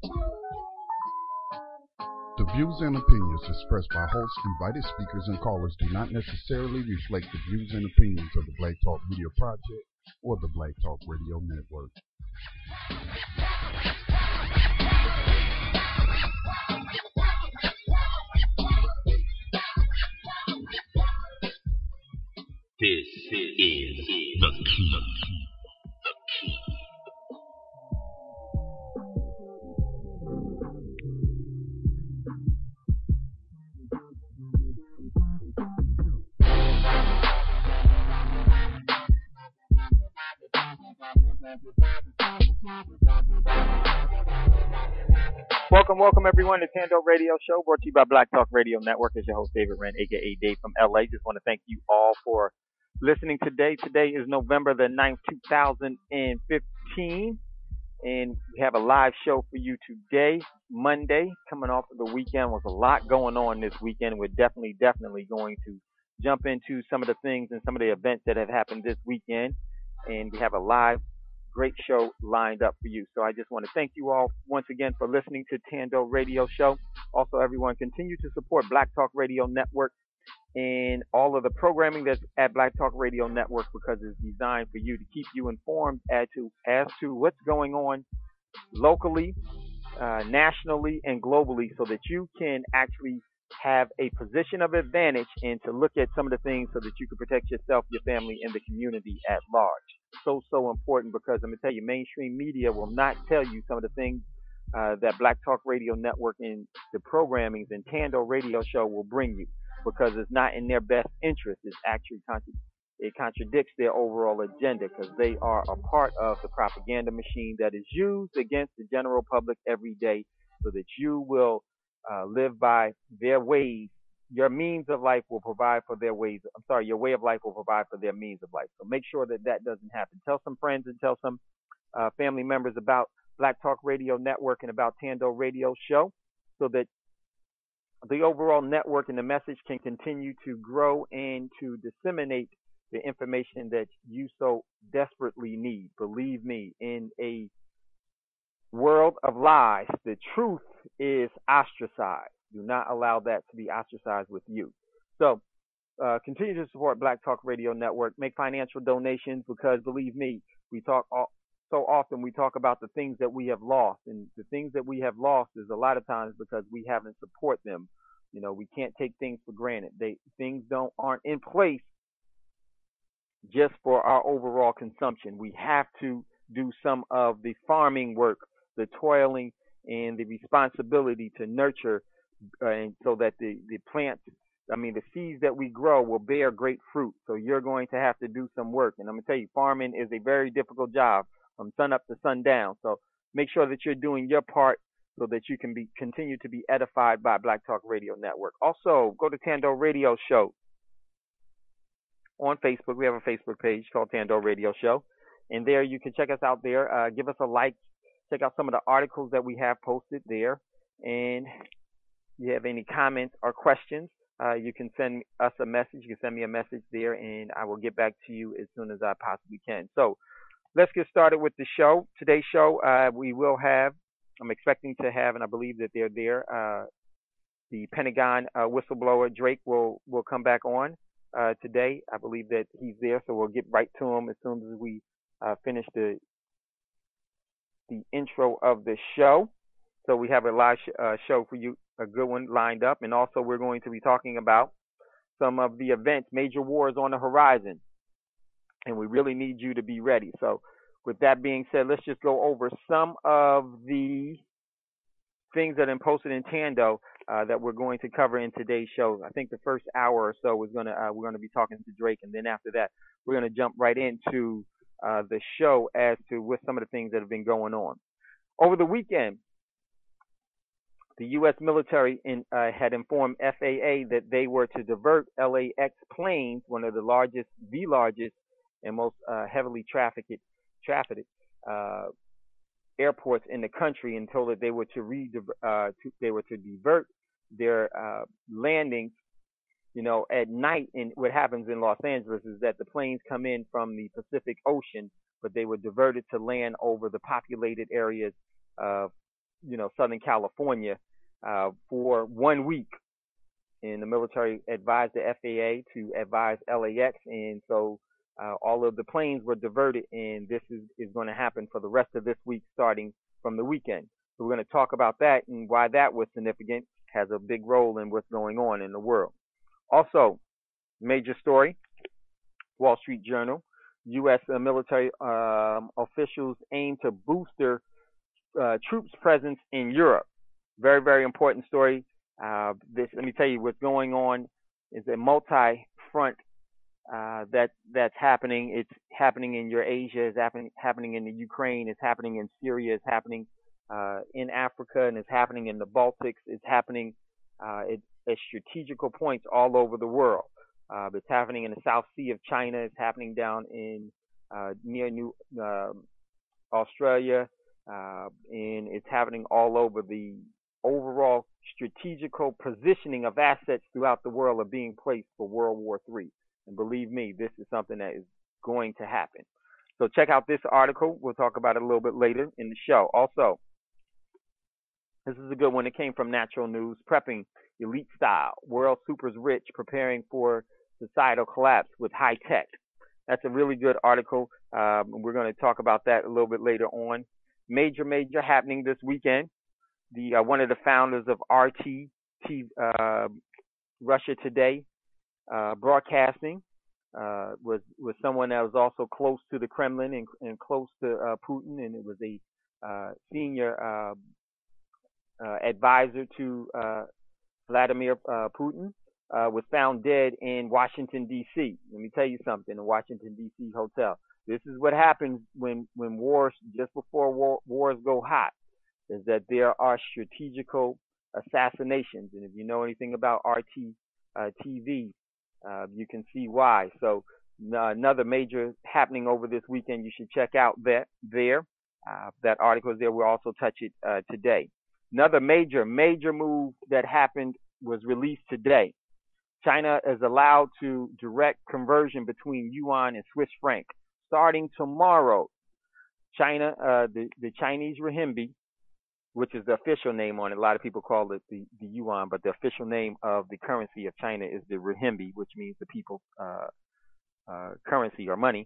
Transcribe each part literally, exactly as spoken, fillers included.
The views and opinions expressed by hosts, invited speakers, and callers do not necessarily reflect the views and opinions of the Black Talk Media Project or the Black Talk Radio Network. This is the key. The key. Welcome, welcome everyone to Tando Radio Show, brought to you by Black Talk Radio Network. It's your host, David Wren, aka Dave from L A. Just want to thank you all for listening today. Today is November the ninth, two thousand fifteen, and we have a live show for you today, Monday, coming off of the weekend. Was a lot going on this weekend. We're definitely, definitely going to jump into some of the things and some of the events that have happened this weekend, and we have a live great show lined up for you. So I just want to thank you all once again for listening to Tando Radio Show. Also, everyone, continue to support Black Talk Radio Network and all of the programming that's at Black Talk Radio Network, because it's designed for you to keep you informed as to as to what's going on locally, uh, nationally, and globally, so that you can actually have a position of advantage and to look at some of the things so that you can protect yourself, your family, and the community at large. So, so important, because I'm going to tell you, mainstream media will not tell you some of the things uh, that Black Talk Radio Network and the programmings and Tando Radio Show will bring you, because it's not in their best interest. It's actually contra- it contradicts their overall agenda, because they are a part of the propaganda machine that is used against the general public every day, so that you will uh, live by their ways. Your means of life will provide for their ways. I'm sorry, your way of life will provide for their means of life. So make sure that that doesn't happen. Tell some friends and tell some uh, family members about Black Talk Radio Network and about Tando Radio Show, so that the overall network and the message can continue to grow and to disseminate the information that you so desperately need. Believe me, in a world of lies, the truth is ostracized. Do not allow that to be ostracized with you. So uh, continue to support Black Talk Radio Network. Make financial donations, because believe me, we talk all, so often we talk about the things that we have lost, and the things that we have lost is a lot of times because we haven't support them. You know, we can't take things for granted. They things don't aren't in place just for our overall consumption. We have to do some of the farming work, the toiling, and the responsibility to nurture, uh, and so that the, the plants, I mean, the seeds that we grow will bear great fruit. So you're going to have to do some work. And I'm going to tell you, farming is a very difficult job from sun up to sundown. So make sure that you're doing your part so that you can be continue to be edified by Black Talk Radio Network. Also, go to Tando Radio Show on Facebook. We have a Facebook page called Tando Radio Show, and there you can check us out there. Uh, give us a like. Check out some of the articles that we have posted there. And if you have any comments or questions, uh, you can send us a message. You can send me a message there, and I will get back to you as soon as I possibly can. So let's get started with the show. Today's show, uh, we will have, I'm expecting to have, and I believe that they're there, uh, the Pentagon uh, whistleblower, Drake, will, will come back on uh, today. I believe that he's there, so we'll get right to him as soon as we uh, finish the the intro of the show. So we have a live sh- uh, show for you, a good one lined up. And also we're going to be talking about some of the events, major wars on the horizon. And we really need you to be ready. So with that being said, let's just go over some of the things that are posted in Tando uh, that we're going to cover in today's show. I think the first hour or so is going to uh, we're going to be talking to Drake, and then after that we're going to jump right into uh, the show as to what some of the things that have been going on over the weekend. The U S military in, uh, had informed F A A that they were to divert L A X planes, one of the largest, the largest, and most uh, heavily trafficked, trafficked uh, airports in the country, and told that they were to re uh, to, they were to divert their uh, landings. You know, at night, and what happens in Los Angeles is that the planes come in from the Pacific Ocean, but they were diverted to land over the populated areas of you know, Southern California uh, for one week. And the military advised the F A A to advise L A X, and so uh, all of the planes were diverted, and this is, is going to happen for the rest of this week, starting from the weekend. So we're going to talk about that and why that was significant, has a big role in what's going on in the world. Also, major story, Wall Street Journal, U S military um, officials aim to boost their uh, troops' presence in Europe. Very, very important story. Uh, this, let me tell you, what's going on is a multi-front uh, that that's happening. It's happening in Eurasia. It's happening happening in the Ukraine. It's happening in Syria. It's happening uh, in Africa, and it's happening in the Baltics. It's happening uh, at, at strategical points all over the world. Uh, it's happening in the South Sea of China. It's happening down in uh, near New uh, Australia, uh, and it's happening all over. The overall strategical positioning of assets throughout the world are being placed for World War Three. And believe me, this is something that is going to happen. So check out this article. We'll talk about it a little bit later in the show. Also, this is a good one. It came from Natural News. Prepping elite style. World supers rich preparing for societal collapse with high tech. That's a really good article. Um, we're going to talk about that a little bit later on. Major, major happening this weekend. The uh, one of the founders of R T, T uh, Russia Today uh, Broadcasting uh, was was someone that was also close to the Kremlin and, and close to uh, Putin, and it was a uh, senior uh, uh, advisor to uh, Vladimir uh, Putin. Uh, was found dead in Washington D C Let me tell you something: a Washington D C hotel. This is what happens when when wars, just before war, wars go hot, is that there are strategical assassinations. And if you know anything about R T uh, T V, uh, you can see why. So uh, another major happening over this weekend, you should check out that there. Uh, that article is there. We'll also touch it uh, today. Another major, major move that happened was released today. China is allowed to direct conversion between yuan and Swiss franc starting tomorrow. China, uh, the, the Chinese renminbi, which is the official name on it. A lot of people call it the, the yuan, but the official name of the currency of China is the renminbi, which means the people's uh, uh, currency or money,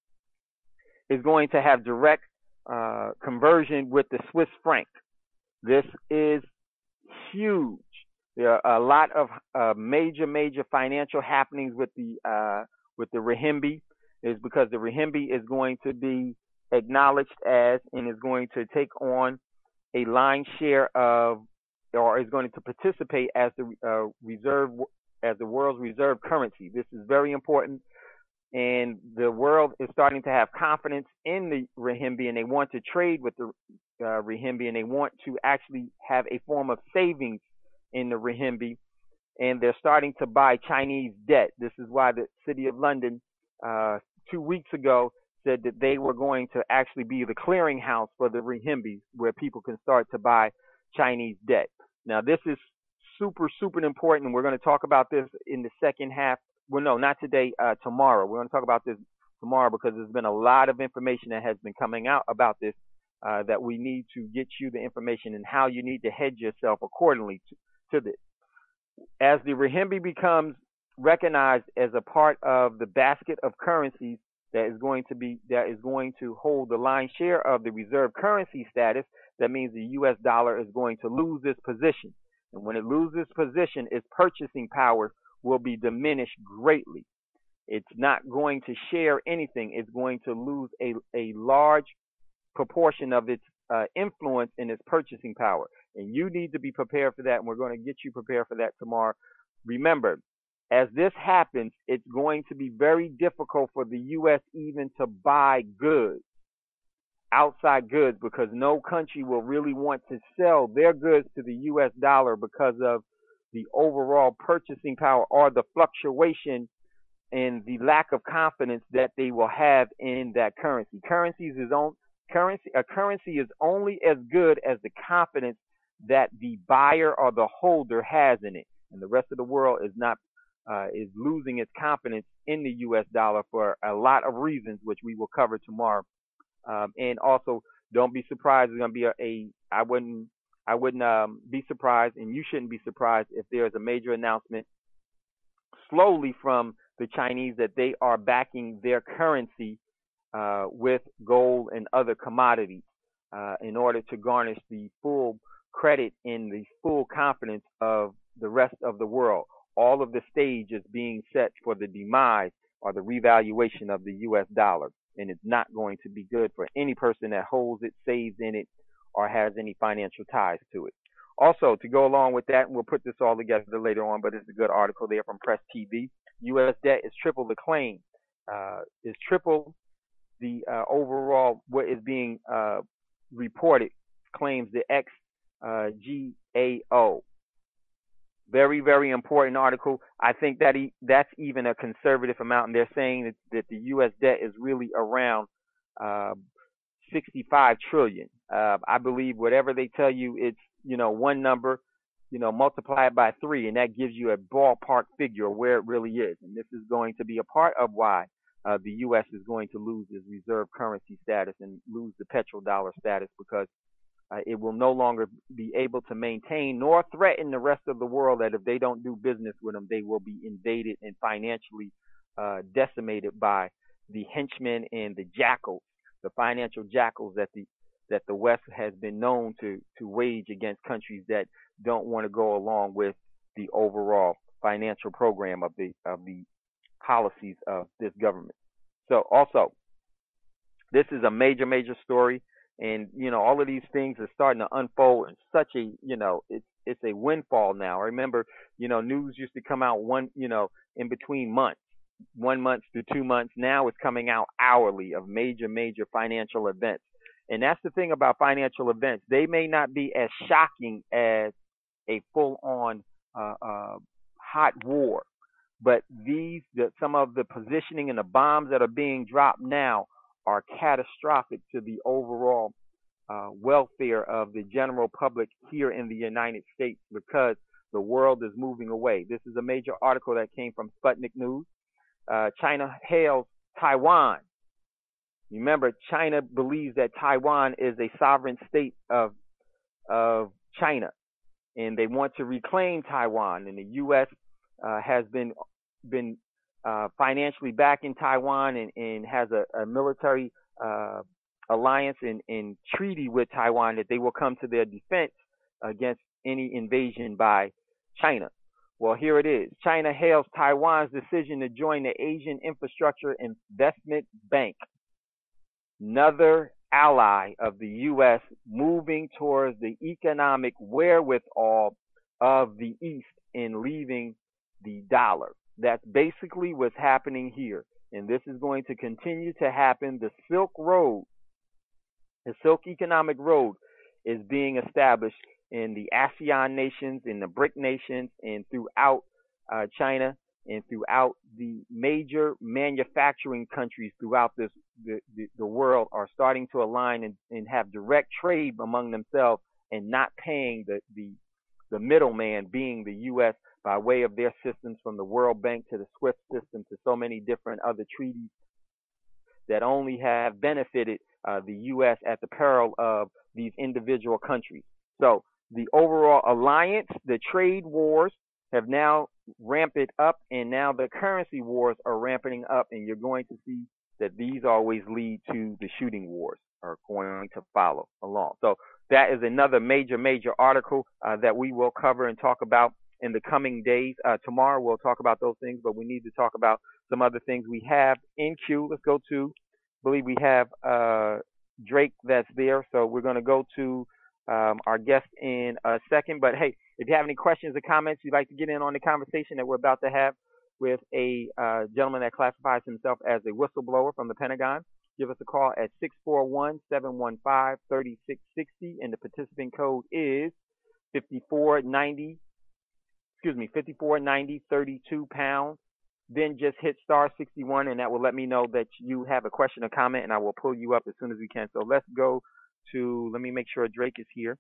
is going to have direct uh, conversion with the Swiss franc. This is huge. There are a lot of uh, major, major financial happenings with the uh, with the renminbi. Is because the renminbi is going to be acknowledged as and is going to take on a line share of, or is going to participate as the uh, reserve, as the world's reserve currency. This is very important, and the world is starting to have confidence in the renminbi, and they want to trade with the uh, renminbi, and they want to actually have a form of savings in the renminbi, and they're starting to buy Chinese debt. This is why the City of London uh, two weeks ago said that they were going to actually be the clearinghouse for the renminbi, where people can start to buy Chinese debt. Now, this is super, super important, and we're going to talk about this in the second half. Well, no, not today, uh, tomorrow. We're going to talk about this tomorrow because there's been a lot of information that has been coming out about this uh, that we need to get you the information and how you need to hedge yourself accordingly to, to this. As the renminbi becomes recognized as a part of the basket of currencies that is going to be that is going to hold the lion's share of the reserve currency status, that means the U S dollar is going to lose its position. And when it loses position, its purchasing power will be diminished greatly. It's not going to share anything. It's going to lose a, a large proportion of its uh, influence in its purchasing power. And you need to be prepared for that, and we're going to get you prepared for that tomorrow. Remember, as this happens, it's going to be very difficult for the U S even to buy goods, outside goods, because no country will really want to sell their goods to the U S dollar because of the overall purchasing power or the fluctuation and the lack of confidence that they will have in that currency. Currencies is on, currency, a currency is only as good as the confidence that the buyer or the holder has in it. And the rest of the world is not uh, is losing its confidence in the U S dollar for a lot of reasons, which we will cover tomorrow. Um, and also, don't be surprised. There's going to be a, a I wouldn't I wouldn't um, be surprised, and you shouldn't be surprised if there's a major announcement slowly from the Chinese that they are backing their currency uh, with gold and other commodities uh, in order to garnish the full credit and the full confidence of the rest of the world. All of the stage is being set for the demise or the revaluation of the U S dollar, and it's not going to be good for any person that holds it, saves in it, or has any financial ties to it. Also, to go along with that, and we'll put this all together later on, but it's a good article there from Press T V. U S debt is triple the claim, uh, is triple the uh, overall what is being uh, reported, claims the X G A O. Very, very important article. I think that he, that's even a conservative amount, and they're saying that, that the U S debt is really around uh, sixty-five trillion. Uh, I believe whatever they tell you, it's you know one number, you know multiply it by three, and that gives you a ballpark figure of where it really is. And this is going to be a part of why uh, the U S is going to lose its reserve currency status and lose the petrodollar status, because Uh, it will no longer be able to maintain nor threaten the rest of the world that if they don't do business with them, they will be invaded and financially uh, decimated by the henchmen and the jackals, the financial jackals that the that the West has been known to to wage against countries that don't want to go along with the overall financial program of the of the policies of this government. So also, this is a major, major story. And, you know, all of these things are starting to unfold in such a, you know, it's it's a windfall now. I remember, you know, news used to come out one, you know, in between months, one month to two months. Now it's coming out hourly of major, major financial events. And that's the thing about financial events. They may not be as shocking as a full-on uh, uh, hot war, but these, the, some of the positioning and the bombs that are being dropped now are catastrophic to the overall uh, welfare of the general public here in the United States, because the world is moving away. This is a major article that came from Sputnik News. Uh, China hails Taiwan. Remember, China believes that Taiwan is a sovereign state of of China, and they want to reclaim Taiwan. And the U S uh, has been been Uh, financially backing Taiwan, and, and has a, a military uh, alliance and, and treaty with Taiwan that they will come to their defense against any invasion by China. Well, here it is. China hails Taiwan's decision to join the Asian Infrastructure Investment Bank, another ally of the U S moving towards the economic wherewithal of the East and leaving the dollar. That's basically what's happening here. And this is going to continue to happen. The Silk Road, the Silk Economic Road, is being established in the ASEAN nations, in the BRIC nations, and throughout uh, China, and throughout the major manufacturing countries throughout this the, the, the world are starting to align and, and have direct trade among themselves, and not paying the, the, the middleman, being the U S, by way of their systems, from the World Bank to the SWIFT system to so many different other treaties that only have benefited uh, the U S at the peril of these individual countries. So the overall alliance, the trade wars have now ramped up, and now the currency wars are ramping up, and you're going to see that these always lead to the shooting wars are going to follow along. So that is another major, major article uh, that we will cover and talk about in the coming days. Uh, tomorrow we'll talk about those things, but we need to talk about some other things we have in queue. Let's go to, I believe we have uh, Drake that's there, so we're going to go to um, our guest in a second. But hey, if you have any questions or comments you'd like to get in on the conversation that we're about to have with a uh, gentleman that classifies himself as a whistleblower from the Pentagon, give us a call at six four one, seven one five, three six six zero, and the participant code is fifty-four ninety. Excuse me, fifty-four ninety, thirty-two pounds. Then just hit star sixty-one, and that will let me know that you have a question or comment, and I will pull you up as soon as we can. So let's go to, let me make sure Drake is here.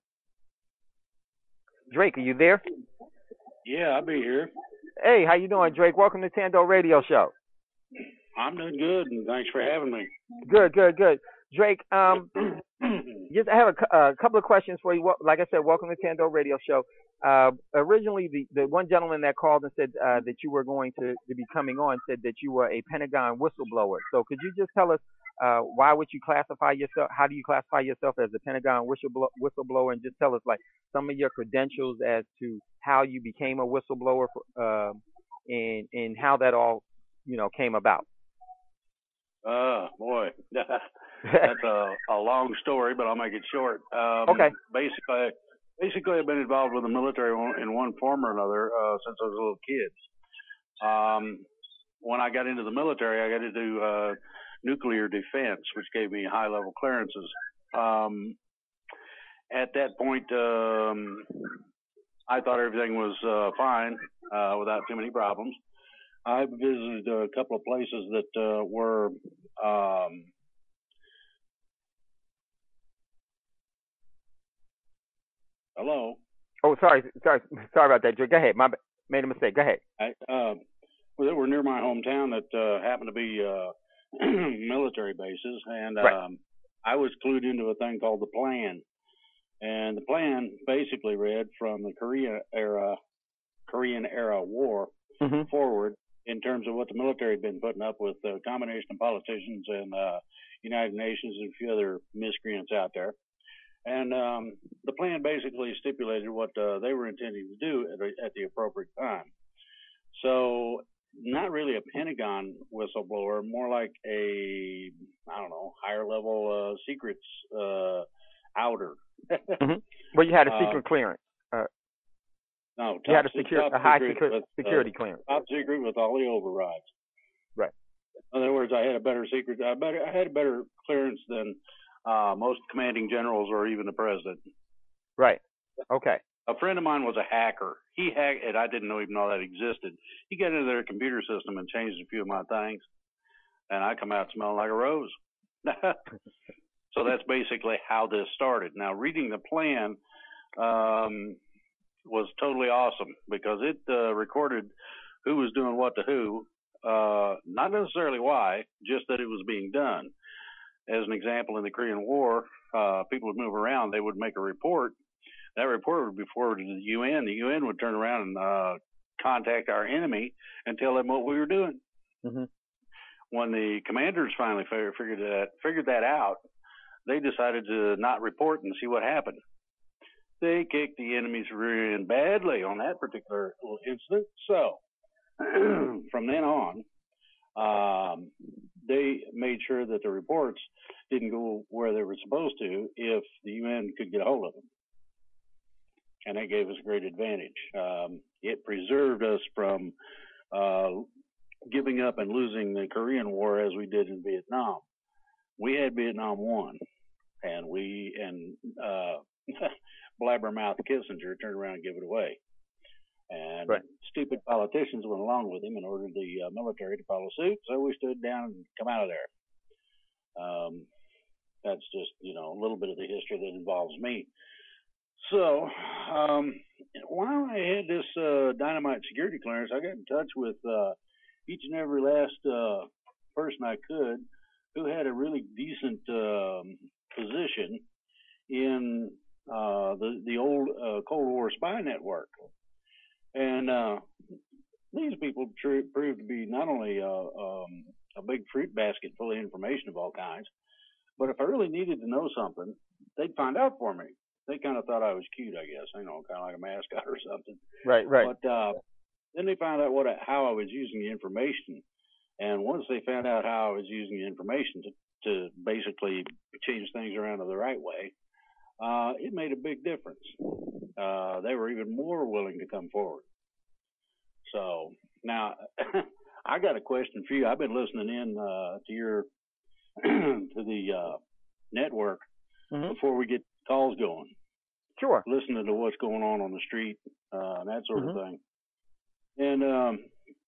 Drake, are you there? Yeah, I'll be here. Hey, how you doing, Drake? Welcome to Tando Radio Show. I'm doing good, and thanks for having me. Good, good, good. Drake, um, Just I have a, cou- a couple of questions for you. Wel- Like I said, welcome to Tando Radio Show. Uh, originally, the, the one gentleman that called and said uh, that you were going to, to be coming on said that you were a Pentagon whistleblower. So could you just tell us uh, why would you classify yourself? How do you classify yourself as a Pentagon whistleblo- whistleblower? And just tell us like some of your credentials as to how you became a whistleblower for, uh, and and how that all you know came about. Uh, boy, that's a, a long story, but I'll make it short. Um, Okay. Basically, basically, I've been involved with the military one- in one form or another uh, since I was a little kid. Um, when I got into the military, I got to do uh, nuclear defense, which gave me high-level clearances. Um, at that point, um, I thought everything was uh, fine uh, without too many problems. I visited a couple of places that uh, were um, hello. Oh, sorry, sorry, sorry about that, Joe. Go ahead. My ba- made a mistake. Go ahead. I, uh, well, they were near my hometown that uh, happened to be uh, military bases, and um, Right. I was clued into a thing called the Plan, and the Plan basically read from the Korea era, Korean era war Mm-hmm. forward in terms of what the military had been putting up with a combination of politicians and uh, United Nations and a few other miscreants out there. And um, the plan basically stipulated what uh, they were intending to do at, a, at the appropriate time. So not really a Pentagon whistleblower, more like a, I don't know, higher level uh, secrets uh, outer. Mm-hmm. Well, you had a Uh, secret clearance. Uh, no, you had top, a secure, top a high secret secret, with, security uh, clearance. top secret with all the overrides. Right. In other words, I had a better secret. I better. I had a better clearance than uh, most commanding generals or even the president. Right. Okay. A friend of mine was a hacker. He hacked, and I didn't know even know that existed. He got into their computer system and changed a few of my things, and I come out smelling like a rose. So that's basically how this started. Now, reading the plan um, was totally awesome because it uh, recorded who was doing what to who. Uh, not necessarily why, just that it was being done. As an example, in the Korean War, uh, people would move around. They would make a report. That report would be forwarded to the U N. The U N would turn around and uh, contact our enemy and tell them what we were doing. Mm-hmm. When the commanders finally figured, figured that figured that out, they decided to not report and see what happened. They kicked the enemy's rear end badly on that particular little incident. So from then on, um, they made sure that the reports didn't go where they were supposed to if the U N could get a hold of them. And that gave us a great advantage. Um, it preserved us from uh, giving up and losing the Korean War as we did in Vietnam. We had Vietnam won, and we and uh, blabbermouth Kissinger turned around and gave it away. And Right. stupid politicians went along with him and ordered the uh, military to follow suit. So we stood down and come out of there. Um, that's just, you know, a little bit of the history that involves me. So um, while I had this uh, dynamite security clearance, I got in touch with uh, each and every last uh, person I could who had a really decent um, position in uh, the the old uh, Cold War spy network. And uh, these people tr- proved to be not only uh, um, a big fruit basket full of information of all kinds, but if I really needed to know something, they'd find out for me. They kind of thought I was cute, I guess, you know, kind of like a mascot or something. Right. Right. But uh, then they found out what I, how I was using the information. And once they found out how I was using the information to, to basically change things around to the right way, uh, it made a big difference. Uh, they were even more willing to come forward. So now I got a question for you. I've been listening in uh, to your to the uh, network Mm-hmm. before we get calls going, Sure. listening to what's going on on the street uh, and that sort Mm-hmm. of thing. And um,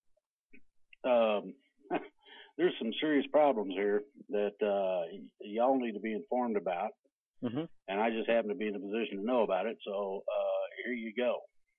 um, there's some serious problems here that uh, y- y'all need to be informed about. Mm-hmm. And I just happen to be in a position to know about it. So uh, here you go.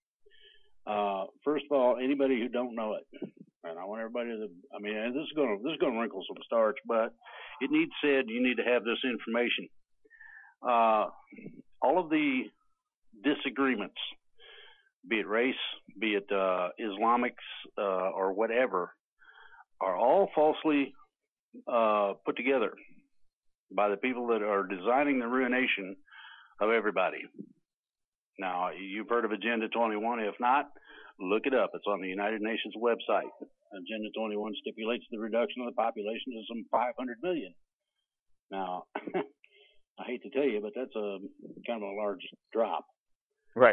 Uh, first of all, anybody who don't know it, and I want everybody to, I mean, and this is going to, this is going to wrinkle some starch, but it needs said, you need to have this information. uh, all of the disagreements, be it race, be it uh, Islamics, uh, or whatever, are all falsely uh, put together by the people that are designing the ruination of everybody. Now, you've heard of Agenda twenty-one. If not, look it up. It's on the United Nations website. Agenda twenty-one stipulates the reduction of the population to some five hundred million. Now, I hate to tell you, but that's a kind of a large drop. Right.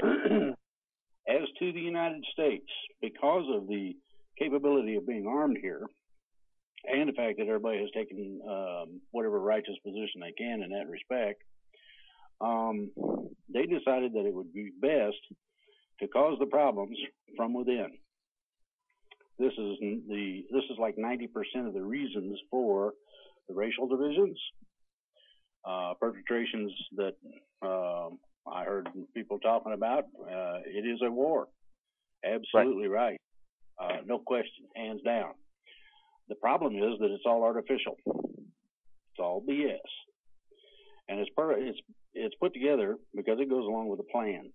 As to the United States, because of the capability of being armed here, and the fact that everybody has taken um, whatever righteous position they can in that respect, um, they decided that it would be best to cause the problems from within. This is the this is like ninety percent of the reasons for the racial divisions, uh, perpetrations that uh, I heard people talking about. Uh, it is a war. Absolutely right. right. Uh, no question, hands down. The problem is that it's all artificial. It's all B S. And it's, per, it's, it's put together because it goes along with a plan.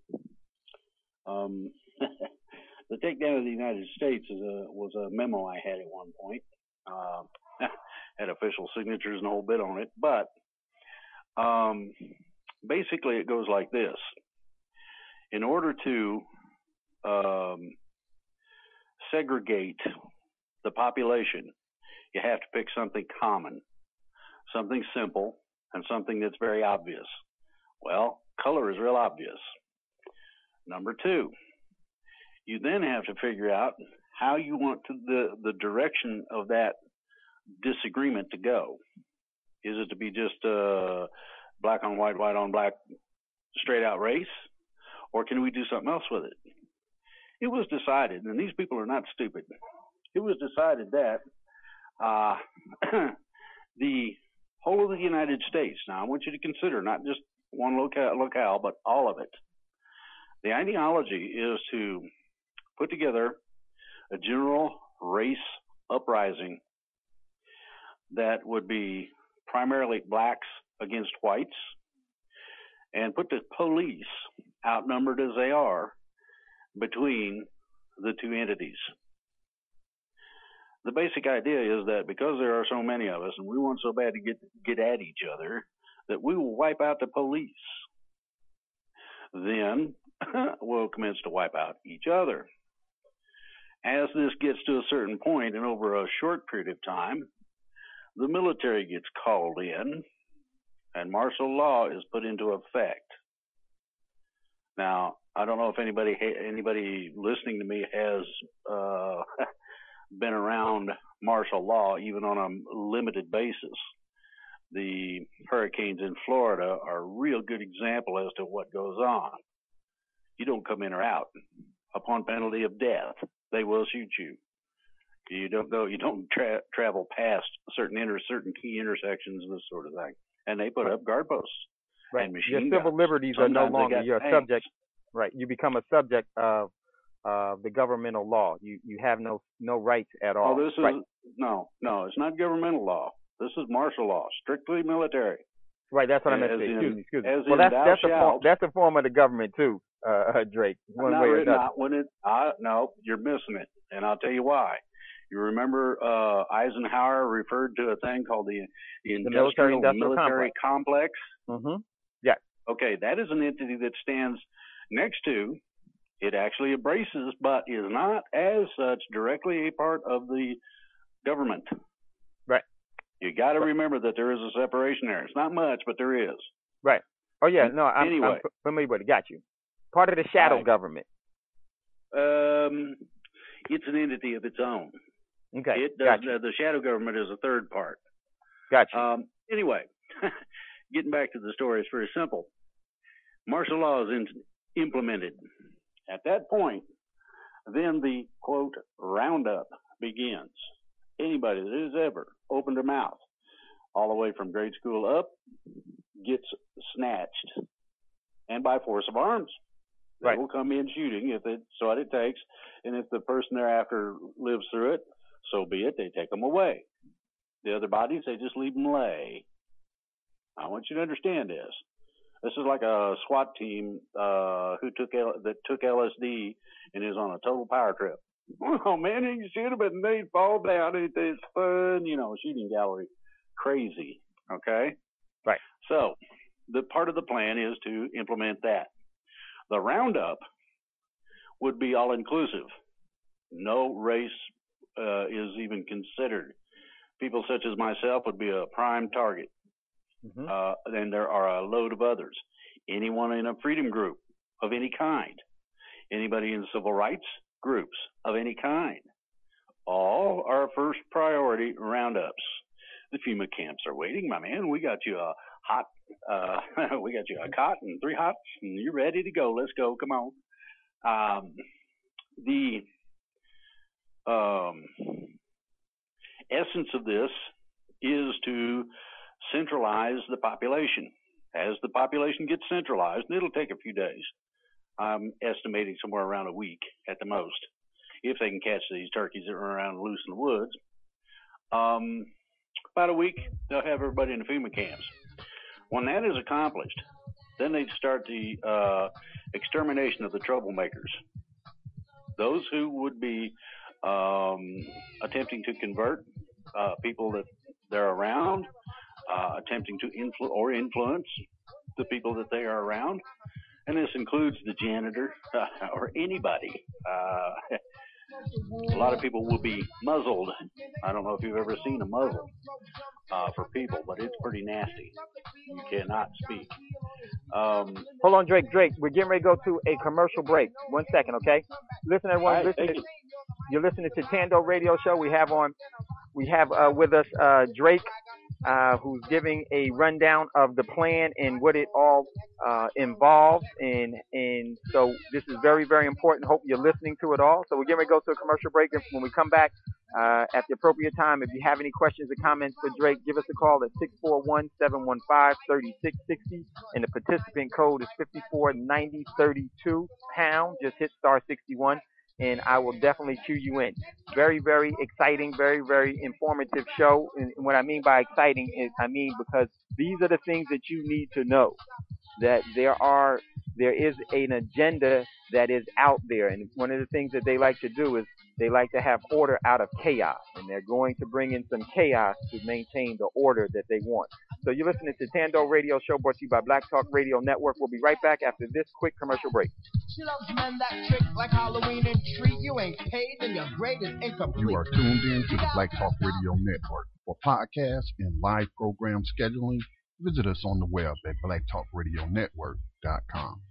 Um, the takedown of the United States is a, was a memo I had at one point. Uh, had official signatures and a whole bit on it. But um, basically it goes like this. In order to um, segregate the population, you have to pick something common, something simple, and something that's very obvious. Well, color is real obvious. Number two, you then have to figure out how you want to, the, the direction of that disagreement to go. Is it to be just uh, black on white, white on black, straight out race? Or can we do something else with it? It was decided, and these people are not stupid, it was decided that uh, the whole of the United States, now I want you to consider not just one locale, locale, but all of it. The ideology is to put together a general race uprising that would be primarily blacks against whites, and put the police, outnumbered as they are, between the two entities. The basic idea is that because there are so many of us and we want so bad to get get at each other, that we will wipe out the police. Then we'll commence to wipe out each other. As this gets to a certain point, and over a short period of time, the military gets called in and martial law is put into effect. Now, I don't know if anybody anybody listening to me has uh, been around martial law, even on a limited basis. The hurricanes in Florida are a real good example as to what goes on. You don't come in or out. Upon penalty of death, they will shoot you. You don't go. You don't tra- travel past certain inter certain key intersections, this sort of thing. And they put up guard posts. Right. And Your machine civil guns. liberties are no Sometimes they longer. got You're a tanks. subject. Right. You become a subject of uh, the governmental law. You you have no no rights at all. Oh, this is right. no, no. It's not governmental law. This is martial law, strictly military. Right. That's what I meant As to say. in- Excuse me. Excuse me. as Well, in that's thou that's a form, shalt. that's a form of the government too, uh, Drake. One not way or written another. out when it. I, no, you're missing it, and I'll tell you why. You remember uh, Eisenhower referred to a thing called the, the military industrial industrial military complex. Mm-hmm. Yeah. Okay, that is an entity that stands next to. It actually embraces, but is not as such directly a part of the government. Right. You got to Right. remember that there is a separation there. It's not much, but there is. Right. Oh yeah. No, I'm, Anyway. I'm familiar with it. Got you. Part of the shadow Right. government. Um, it's an entity of its own. Okay. It does. Got you. Uh, the shadow government is a third part. Got you. Um, anyway, getting back to the story, it's very simple. Martial law is in, implemented. At that point, then the, quote, roundup begins. Anybody that has ever opened their mouth, all the way from grade school up, gets snatched. And by force of arms. They Right. will come in shooting if it's what it takes. And if the person thereafter lives through it, so be it. They take them away. The other bodies, they just leave them lay. I want you to understand this. This is like a SWAT team uh, who took L- that took L S D and is on a total power trip. Oh man, you shoot him and they fall down. It, it's fun, you know, shooting gallery, crazy. Okay, right. So the part of the plan is to implement that. The roundup would be all inclusive. No race uh, is even considered. People such as myself would be a prime target. Mm-hmm. Uh, and there are a load of others. Anyone in a freedom group of any kind, anybody in civil rights groups of any kind, all are first priority roundups. The FEMA camps are waiting, my man. We got you a hot, uh, we got you a cot and three hots, and you're ready to go. Let's go. Come on. Um, the um, essence of this is to centralize the population. As the population gets centralized, and it'll take a few days, I'm estimating somewhere around a week at the most, if they can catch these turkeys that run around loose in the woods. Um, about a week, they'll have everybody in the FEMA camps. When that is accomplished, then they start the uh, extermination of the troublemakers. Those who would be um, attempting to convert uh, people that they're around, uh, attempting to influ- or influence the people that they are around. And this includes the janitor uh, or anybody. Uh, a lot of people will be muzzled. I don't know if you've ever seen a muzzle uh, for people, but it's pretty nasty. You cannot speak. Um, Hold on, Drake. Drake, we're getting ready to go to a commercial break. One second, okay? Listen, everyone. right, listen to, you. You're listening to Tando Radio Show. We have on, we have uh, with us uh, Drake, uh, who's giving a rundown of the plan and what it all uh, involves. And and so this is very, very important. Hope you're listening to it all. So we're getting ready to go to a commercial break. And when we come back uh, at the appropriate time, if you have any questions or comments for Drake, give us a call at six four one, seven one five, three six six zero. And the participant code is fifty-four ninety thirty-two pound. Just hit star sixty-one. And I will definitely cue you in. Very, very exciting, very, very informative show. And what I mean by exciting is, I mean because these are the things that you need to know. That there are, there is an agenda that is out there. And one of the things that they like to do is they like to have order out of chaos. And they're going to bring in some chaos to maintain the order that they want. So you're listening to Tando Radio Show, brought to you by Black Talk Radio Network. We'll be right back after this quick commercial break. She loves men that trick like Halloween and treat. You ain't paid and your grade is incomplete. You are tuned in to the Black Talk Radio Network. For podcasts and live program scheduling, visit us on the web at black talk radio network dot com.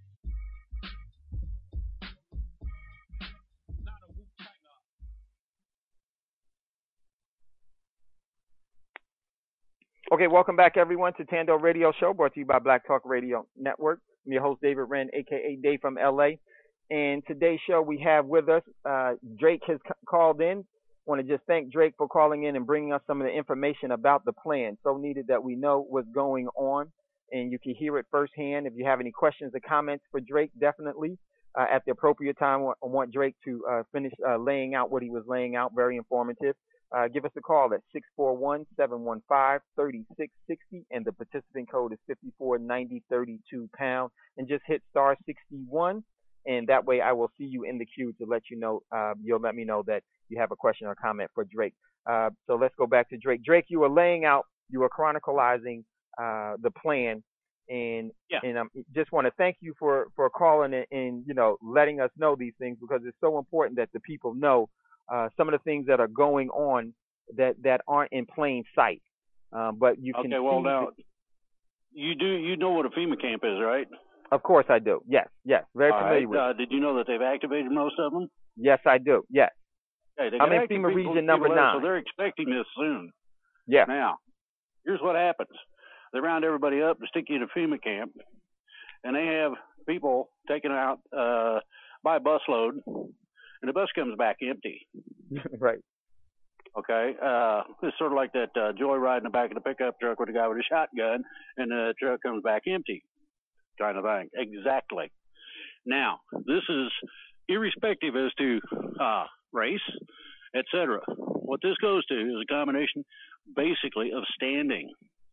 Okay, welcome back, everyone, to Tando Radio Show, brought to you by Black Talk Radio Network. I'm your host, David Wren, a k a. Dave from L A. And today's show we have with us, uh, Drake has c- called in. I want to just thank Drake for calling in and bringing us some of the information about the plan. So needed that we know what's going on, and you can hear it firsthand. If you have any questions or comments for Drake, definitely uh, at the appropriate time, I want Drake to uh, finish uh, laying out what he was laying out. Very informative. Uh, give us a call at six four one, seven one five, three six six zero, and the participant code is fifty-four ninety thirty-two pound, and just hit star sixty-one, and that way I will see you in the queue to let you know, uh, you'll let me know that you have a question or comment for Drake. Uh, so let's go back to Drake. Drake, you were laying out, you were chronicalizing uh, the plan, and yeah. and I um, just want to thank you for, for calling and, and, you know, letting us know these things, because it's so important that the people know Uh, some of the things that are going on that, that aren't in plain sight, um, but you can. Okay, well see now, the, you do you know what a FEMA camp is, right? Of course I do. Yes, yes, very All familiar right. with. Uh, it. did you know that they've activated most of them? Yes, I do. Yes. Hey, they I'm in active FEMA people- region number people there, nine. So they're expecting this soon. Yeah. Now, here's what happens: they round everybody up to stick you in a FEMA camp, and they have people taken out uh, by a busload, and the bus comes back empty. Right. Okay. Uh, it's sort of like that uh, joyride in the back of the pickup truck with a guy with a shotgun, and the truck comes back empty, kind of thing. Exactly. Now, this is irrespective as to uh, race, et cetera. What this goes to is a combination, basically, of standing.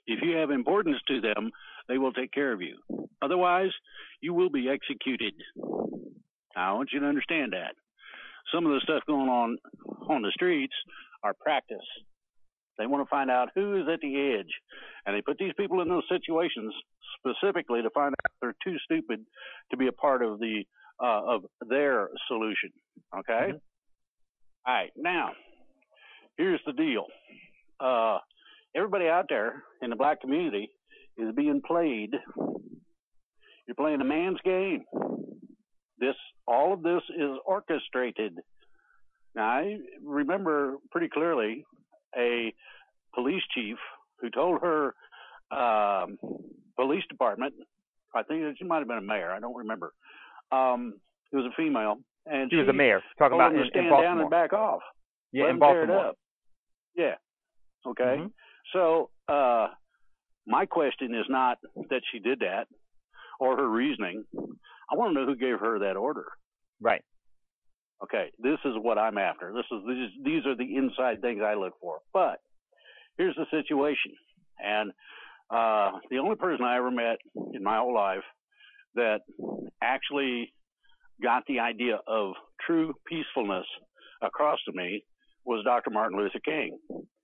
If you have importance to them, they will take care of you. Otherwise, you will be executed. I want you to understand that. Some of the stuff going on on the streets are practice. They want to find out who is at the edge. And they put these people in those situations specifically to find out if they're too stupid to be a part of the uh, of their solution. Okay? Mm-hmm. All right. Now, here's the deal. Uh, everybody out there in the black community is being played. You're playing a man's game. This, all of this is orchestrated. Now, I remember pretty clearly a police chief who told her um, police department, I think she might have been a mayor, I don't remember. Um, it was a female, and she, she was a mayor. Talking told about him in, to stand in Baltimore. down and back off. Yeah, Let in him tear it Baltimore. up. Yeah. Okay. Mm-hmm. So uh, my question is not that she did that or her reasoning. I want to know who gave her that order. Right. Okay, this is what I'm after. This is these, these are the inside things I look for. But here's the situation, and uh, the only person I ever met in my whole life that actually got the idea of true peacefulness across to me was Doctor Martin Luther King.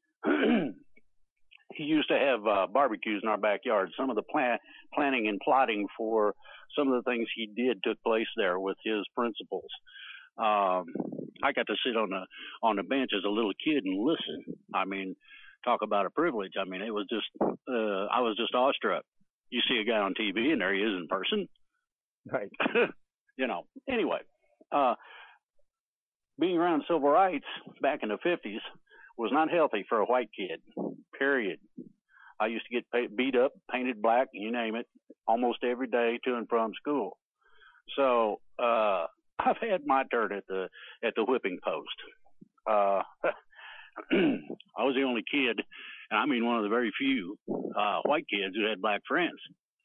He used to have uh, barbecues in our backyard. Some of the plan- planning and plotting for some of the things he did took place there with his principles. Um, I got to sit on the on the bench as a little kid and listen. I mean, talk about a privilege. I mean, it was just uh, I was just awestruck. You see a guy on T V and there he is in person. Right. You know. Anyway, uh, being around civil rights back in the fifties was not healthy for a white kid. Period. I used to get pay- beat up, painted black, you name it, almost every day to and from school. So. Uh, I've had my turn at the at the whipping post. Uh, I was the only kid, and I mean one of the very few uh, white kids who had black friends.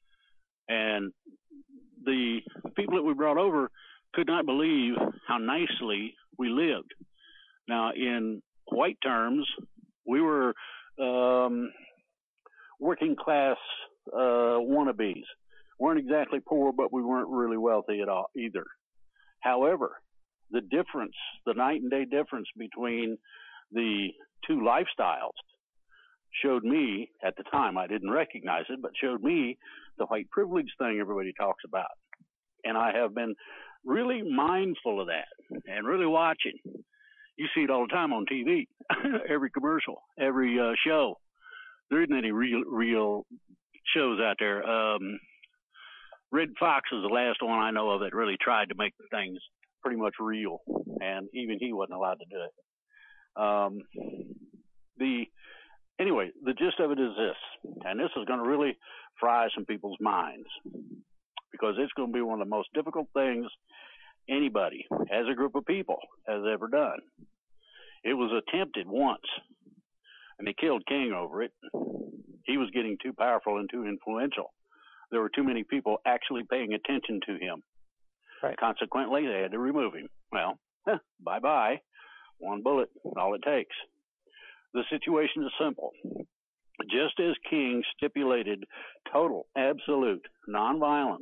And the people that we brought over could not believe how nicely we lived. Now, in white terms, we were um, working class uh, wannabes. Weren't exactly poor, but we weren't really wealthy at all either. However, the difference, the night and day difference between the two lifestyles showed me, at the time, I didn't recognize it, but showed me the white privilege thing everybody talks about. And I have been really mindful of that and really watching. You see it all the time on T V, every commercial, every uh, show. There isn't any real, real shows out there. Um, Red Fox is the last one I know of that really tried to make things pretty much real, and even he wasn't allowed to do it. Um, the anyway, the gist of it is this, and this is going to really fry some people's minds because it's going to be one of the most difficult things anybody, as a group of people, has ever done. It was attempted once, and they killed King over it. He was getting too powerful and too influential. There were too many people actually paying attention to him. Right. Consequently, they had to remove him. Well, eh, bye-bye. One bullet, all it takes. The situation is simple. Just as King stipulated total, absolute nonviolence,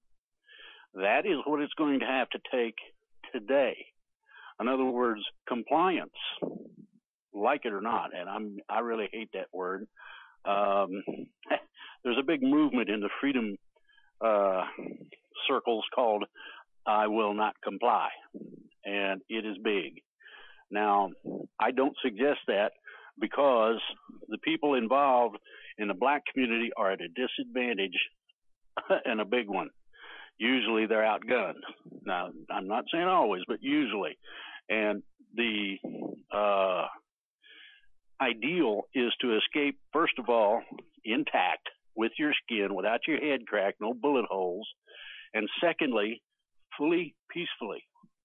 that is what it's going to have to take today. In other words, compliance, like it or not, and I'm I really hate that word. Um, there's a big movement in the freedom uh, circles called I Will Not Comply, and it is big. Now, I don't suggest that because the people involved in the black community are at a disadvantage and a big one. Usually they're outgunned. Now, I'm not saying always, but usually. And the uh, ideal is to escape, first of all, intact with your skin, without your head cracked, no bullet holes. And secondly, fully peacefully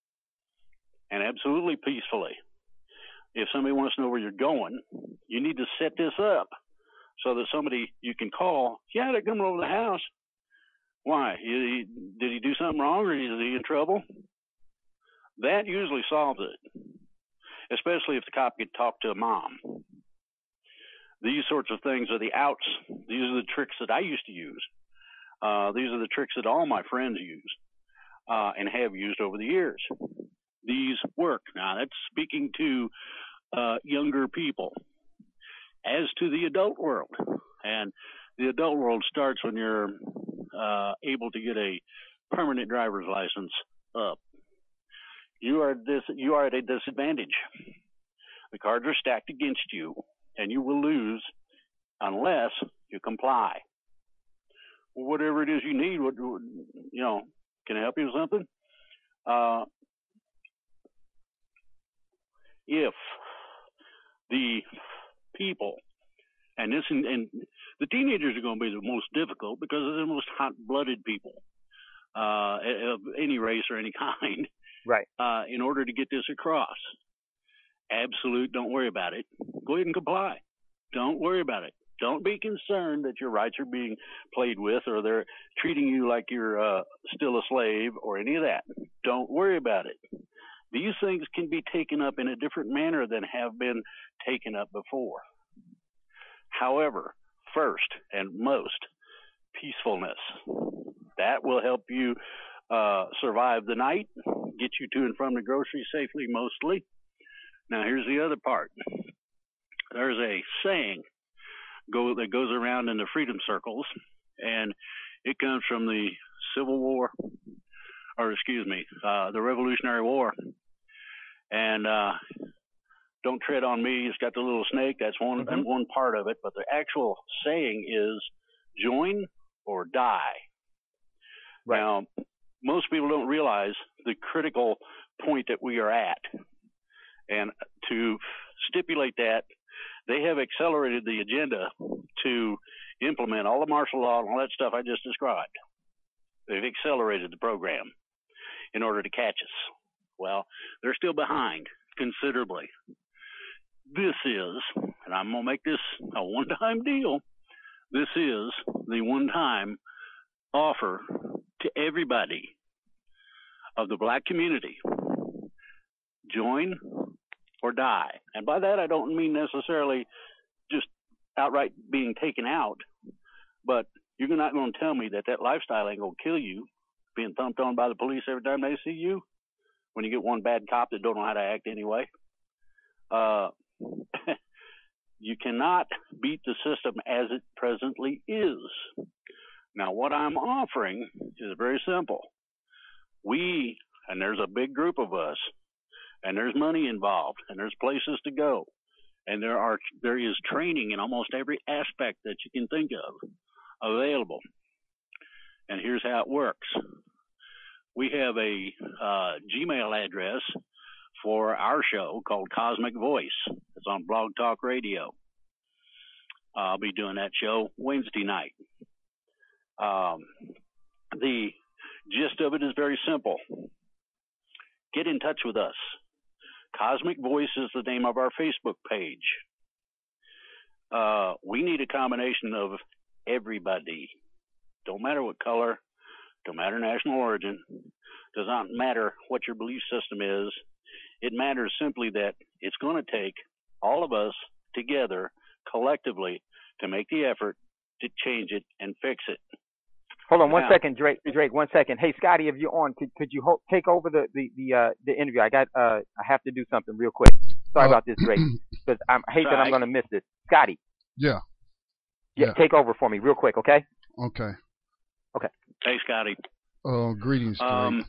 and absolutely peacefully. If somebody wants to know where you're going, you need to set this up so that somebody you can call, yeah, they're coming over the house. Why? He, did he do something wrong or is he in trouble? That usually solves it, especially if the cop could talk to a mom. these sorts of things are the outs. These are the tricks that I used to use. Uh, these are the tricks that all my friends use uh, and have used over the years. These work. Now, that's speaking to uh, younger people. As to the adult world, and the adult world starts when you're uh, able to get a permanent driver's license up. You are this. You are at a disadvantage. The cards are stacked against you, and you will lose unless you comply. Whatever it is you need, what you know, can I help you with something? Uh, if the people, and this and, and the teenagers are going to be the most difficult because they're the most hot-blooded people uh, of any race or any kind. Right. Uh, in order to get this across, absolute, don't worry about it. Go ahead and comply. Don't worry about it. Don't be concerned that your rights are being played with or they're treating you like you're uh, still a slave or any of that. Don't worry about it. These things can be taken up in a different manner than have been taken up before. However, first and most, peacefulness. That will help you uh, survive the night, get you to and from the grocery safely, mostly. Now, here's the other part. There's a saying go, that goes around in the freedom circles, and it comes from the Civil War, or excuse me, uh, the Revolutionary War. And uh, don't tread on me. It's got the little snake. That's one mm-hmm. one part of it. But the actual saying is join or die. Right. Now, most people don't realize the critical point that we are at. And to stipulate that, they have accelerated the agenda to implement all the martial law and all that stuff I just described. They've accelerated the program in order to catch us. Well, they're still behind considerably. This is, and I'm going to make this a one-time deal, this is the one-time offer to everybody of the black community. Join or die. And by that, I don't mean necessarily just outright being taken out, but you're not going to tell me that that lifestyle ain't going to kill you, being thumped on by the police every time they see you, when you get one bad cop that don't know how to act anyway. Uh, you cannot beat the system as it presently is. Now, what I'm offering is very simple. We, and there's a big group of us, and there's money involved, and there's places to go, and there are there is training in almost every aspect that you can think of available. And here's how it works. We have a uh, Gmail address for our show called Cosmic Voice. It's on Blog Talk Radio. I'll be doing that show Wednesday night. Um, the gist of it is very simple. Get in touch with us. Cosmic Voice is the name of our Facebook page. Uh, we need a combination of everybody. Don't matter what color, don't matter national origin, does not matter what your belief system is. It matters simply that it's going to take all of us together collectively to make the effort to change it and fix it. Hold on one now, second, Drake. Drake, one second. Hey, Scotty, if you're on, could could you ho- take over the the the, uh, the interview? I got uh I have to do something real quick. Sorry uh, about this, Drake, because I hate that I'm going to miss this. Scotty. Yeah. yeah. Yeah. Take over for me real quick, okay? Okay. Okay. Hey, Scotty. Uh, greetings, Drake. Um,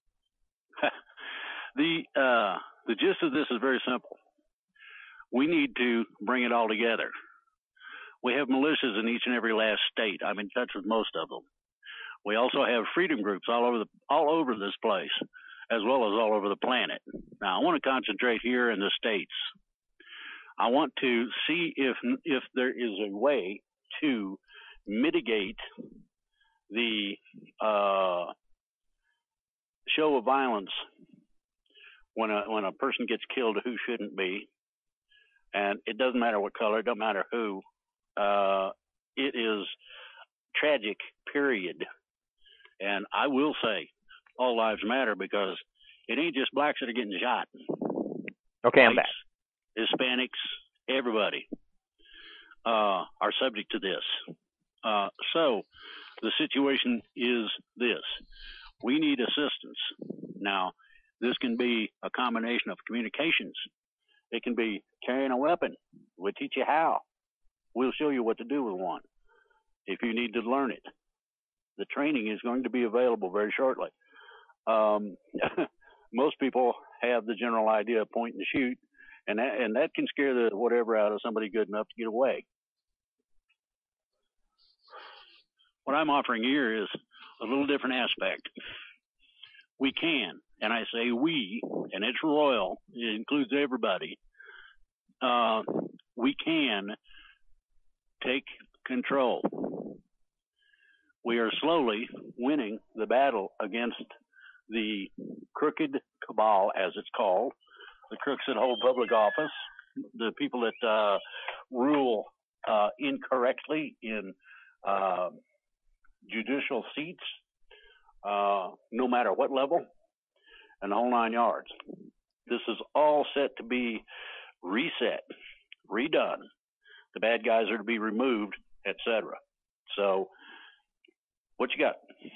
the uh the gist of this is very simple. We need to bring it all together. We have militias in each and every last state. I'm in touch with most of them. We also have freedom groups all over the all over this place, as well as all over the planet. Now, I want to concentrate here in the States. I want to see if if there is a way to mitigate the uh, show of violence when a when a person gets killed who shouldn't be, and it doesn't matter what color, it doesn't matter who. Uh, it is tragic, period. And I will say, all lives matter, because it ain't just blacks that are getting shot. Okay, Whites, I'm back. Hispanics, everybody. uh, are subject to this. Uh, so the situation is this. We need assistance. Now, this can be a combination of communications. It can be carrying a weapon. We'll teach you how. We'll show you what to do with one if you need to learn it. The training is going to be available very shortly. Um, most people have the general idea of point and shoot, and that, and that can scare the whatever out of somebody good enough to get away. What I'm offering here is a little different aspect. We can, and I say we, and it's royal, it includes everybody, uh, we can take control. We are slowly winning the battle against the crooked cabal, as it's called, the crooks that hold public office, the people that uh, rule uh, incorrectly in uh, judicial seats, uh, no matter what level, and the whole nine yards. This is all set to be reset, redone. The bad guys are to be removed, et cetera. So, what you got?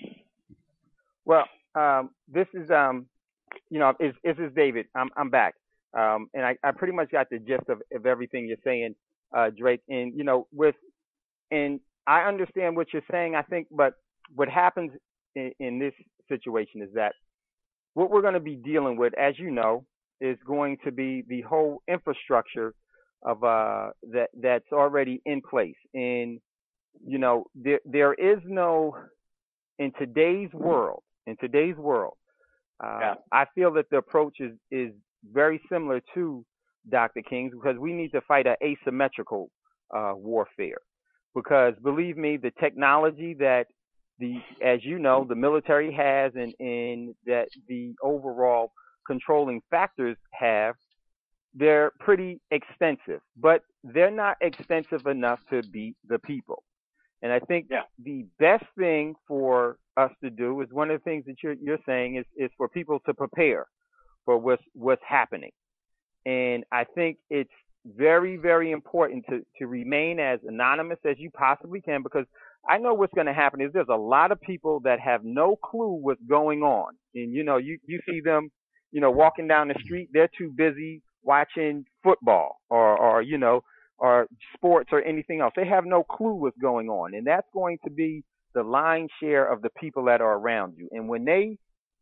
Well, um, this is, um, you know, is this is David. I'm I'm back, um, and I, I pretty much got the gist of, of everything you're saying, uh, Drake. And you know, with and I understand what you're saying. I think, but what happens in, in this situation is that what we're going to be dealing with, as you know, is going to be the whole infrastructure of uh that that's already in place. And you know, there there is no in today's world. In today's world, uh, yeah. I feel that the approach is is very similar to Doctor King's, because we need to fight an asymmetrical uh, warfare. Because believe me, the technology that the, as you know, the military has, and, and that the overall controlling factors have, they're pretty extensive, but they're not extensive enough to beat the people. And I think yeah. the best thing for us to do is one of the things that you're, you're saying is, is for people to prepare for what's, what's happening. And I think it's very, very important to, to remain as anonymous as you possibly can, because I know what's going to happen is there's a lot of people that have no clue what's going on. And, you know, you, you see them, you know, walking down the street, they're too busy watching football or, or, you know, or sports or anything else. They have no clue what's going on. And that's going to be the lion's share of the people that are around you. And when they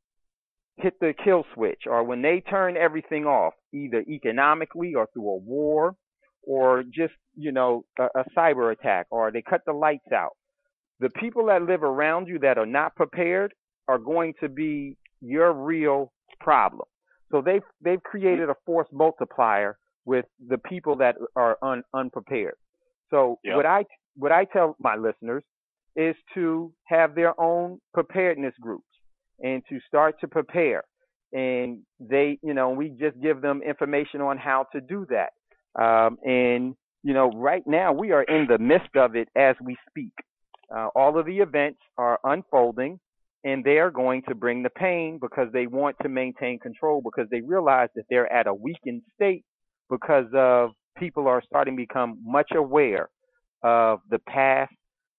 hit the kill switch, or when they turn everything off, either economically or through a war, or just, you know, a, a cyber attack, or they cut the lights out, the people that live around you that are not prepared are going to be your real problem. So they've, they've created a force multiplier with the people that are un, unprepared. So yep. what I what I tell my listeners is to have their own preparedness groups and to start to prepare. And they, you know, we just give them information on how to do that. Um, and, you know, right now we are in the midst of it as we speak. Uh, all of the events are unfolding, and they are going to bring the pain because they want to maintain control, because they realize that they're at a weakened state, because of people are starting to become much aware of the past,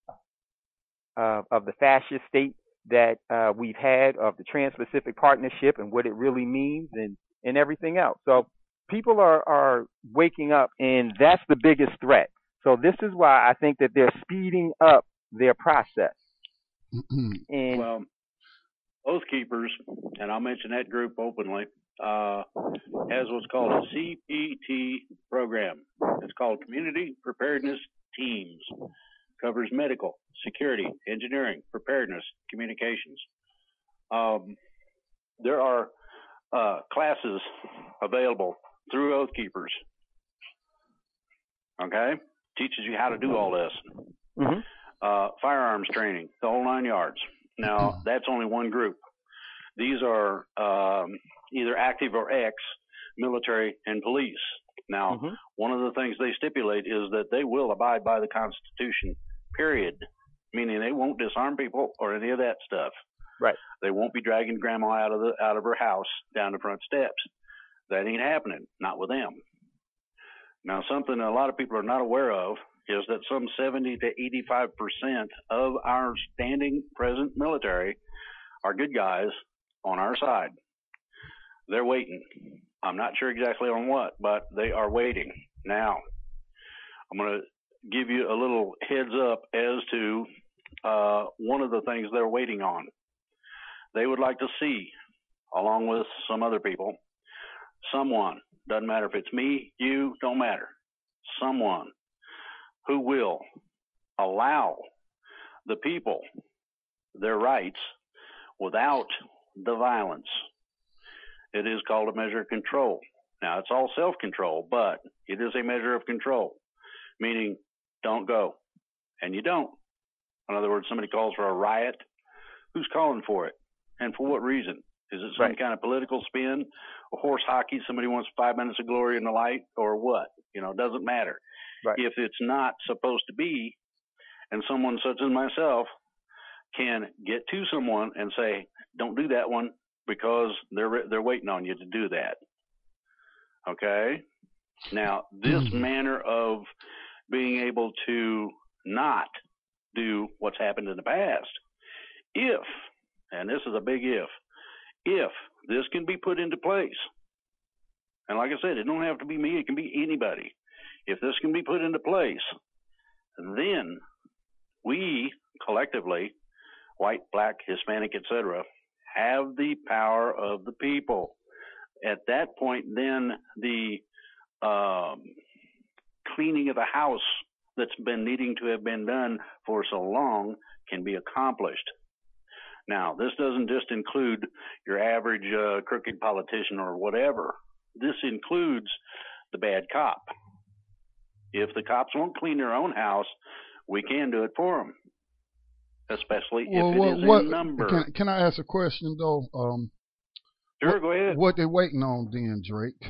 uh, of the fascist state that uh, we've had, of the Trans-Pacific Partnership and what it really means, and, and everything else. So people are, are waking up, and that's the biggest threat. So this is why I think that they're speeding up their process. And well, Oath Keepers, and I'll mention that group openly, uh, has what's called a C P T program. It's called Community Preparedness Teams. Covers medical, security, engineering, preparedness, communications. Um, there are uh, classes available through Oath Keepers. Okay? Teaches you how to do all this. Mm-hmm. Uh, firearms training, the whole nine yards. Now, that's only one group. These are um, either active or ex-military and police. Now, mm-hmm. one of the things they stipulate is that they will abide by the Constitution, period, meaning they won't disarm people or any of that stuff. Right. They won't be dragging grandma out of the out of her house down the front steps. That ain't happening, not with them. Now, something a lot of people are not aware of is that some seventy to eighty-five percent of our standing present military are good guys on our side. They're waiting. I'm not sure exactly on what, but they are waiting. Now, I'm going to give you a little heads up as to uh, one of the things they're waiting on. They would like to see, along with some other people, someone, doesn't matter if it's me, you, don't matter, someone who will allow the people their rights without the violence. It is called a measure of control. Now, it's all self-control, but it is a measure of control, meaning don't go, and you don't. In other words, somebody calls for a riot. Who's calling for it, and for what reason? Is it some Right. kind of political spin, a horse hockey, somebody wants five minutes of glory in the light, or what? You know, it doesn't matter. Right. If it's not supposed to be, and someone such as myself can get to someone and say, don't do that one, because they're they're waiting on you to do that. Okay? Now, this manner of being able to not do what's happened in the past, if, and this is a big if, if this can be put into place, and like I said, it don't have to be me, it can be anybody. If this can be put into place, then we collectively, white, black, Hispanic, et cetera, have the power of the people. At that point, then the um, cleaning of the house that's been needing to have been done for so long can be accomplished. Now, this doesn't just include your average uh, crooked politician or whatever. This includes the bad cop. If the cops won't clean their own house, we can do it for them, especially Well, if it what, is what, in number. Can, can I ask a question, though? Um, sure, what, go ahead. What they waiting on then, Drake?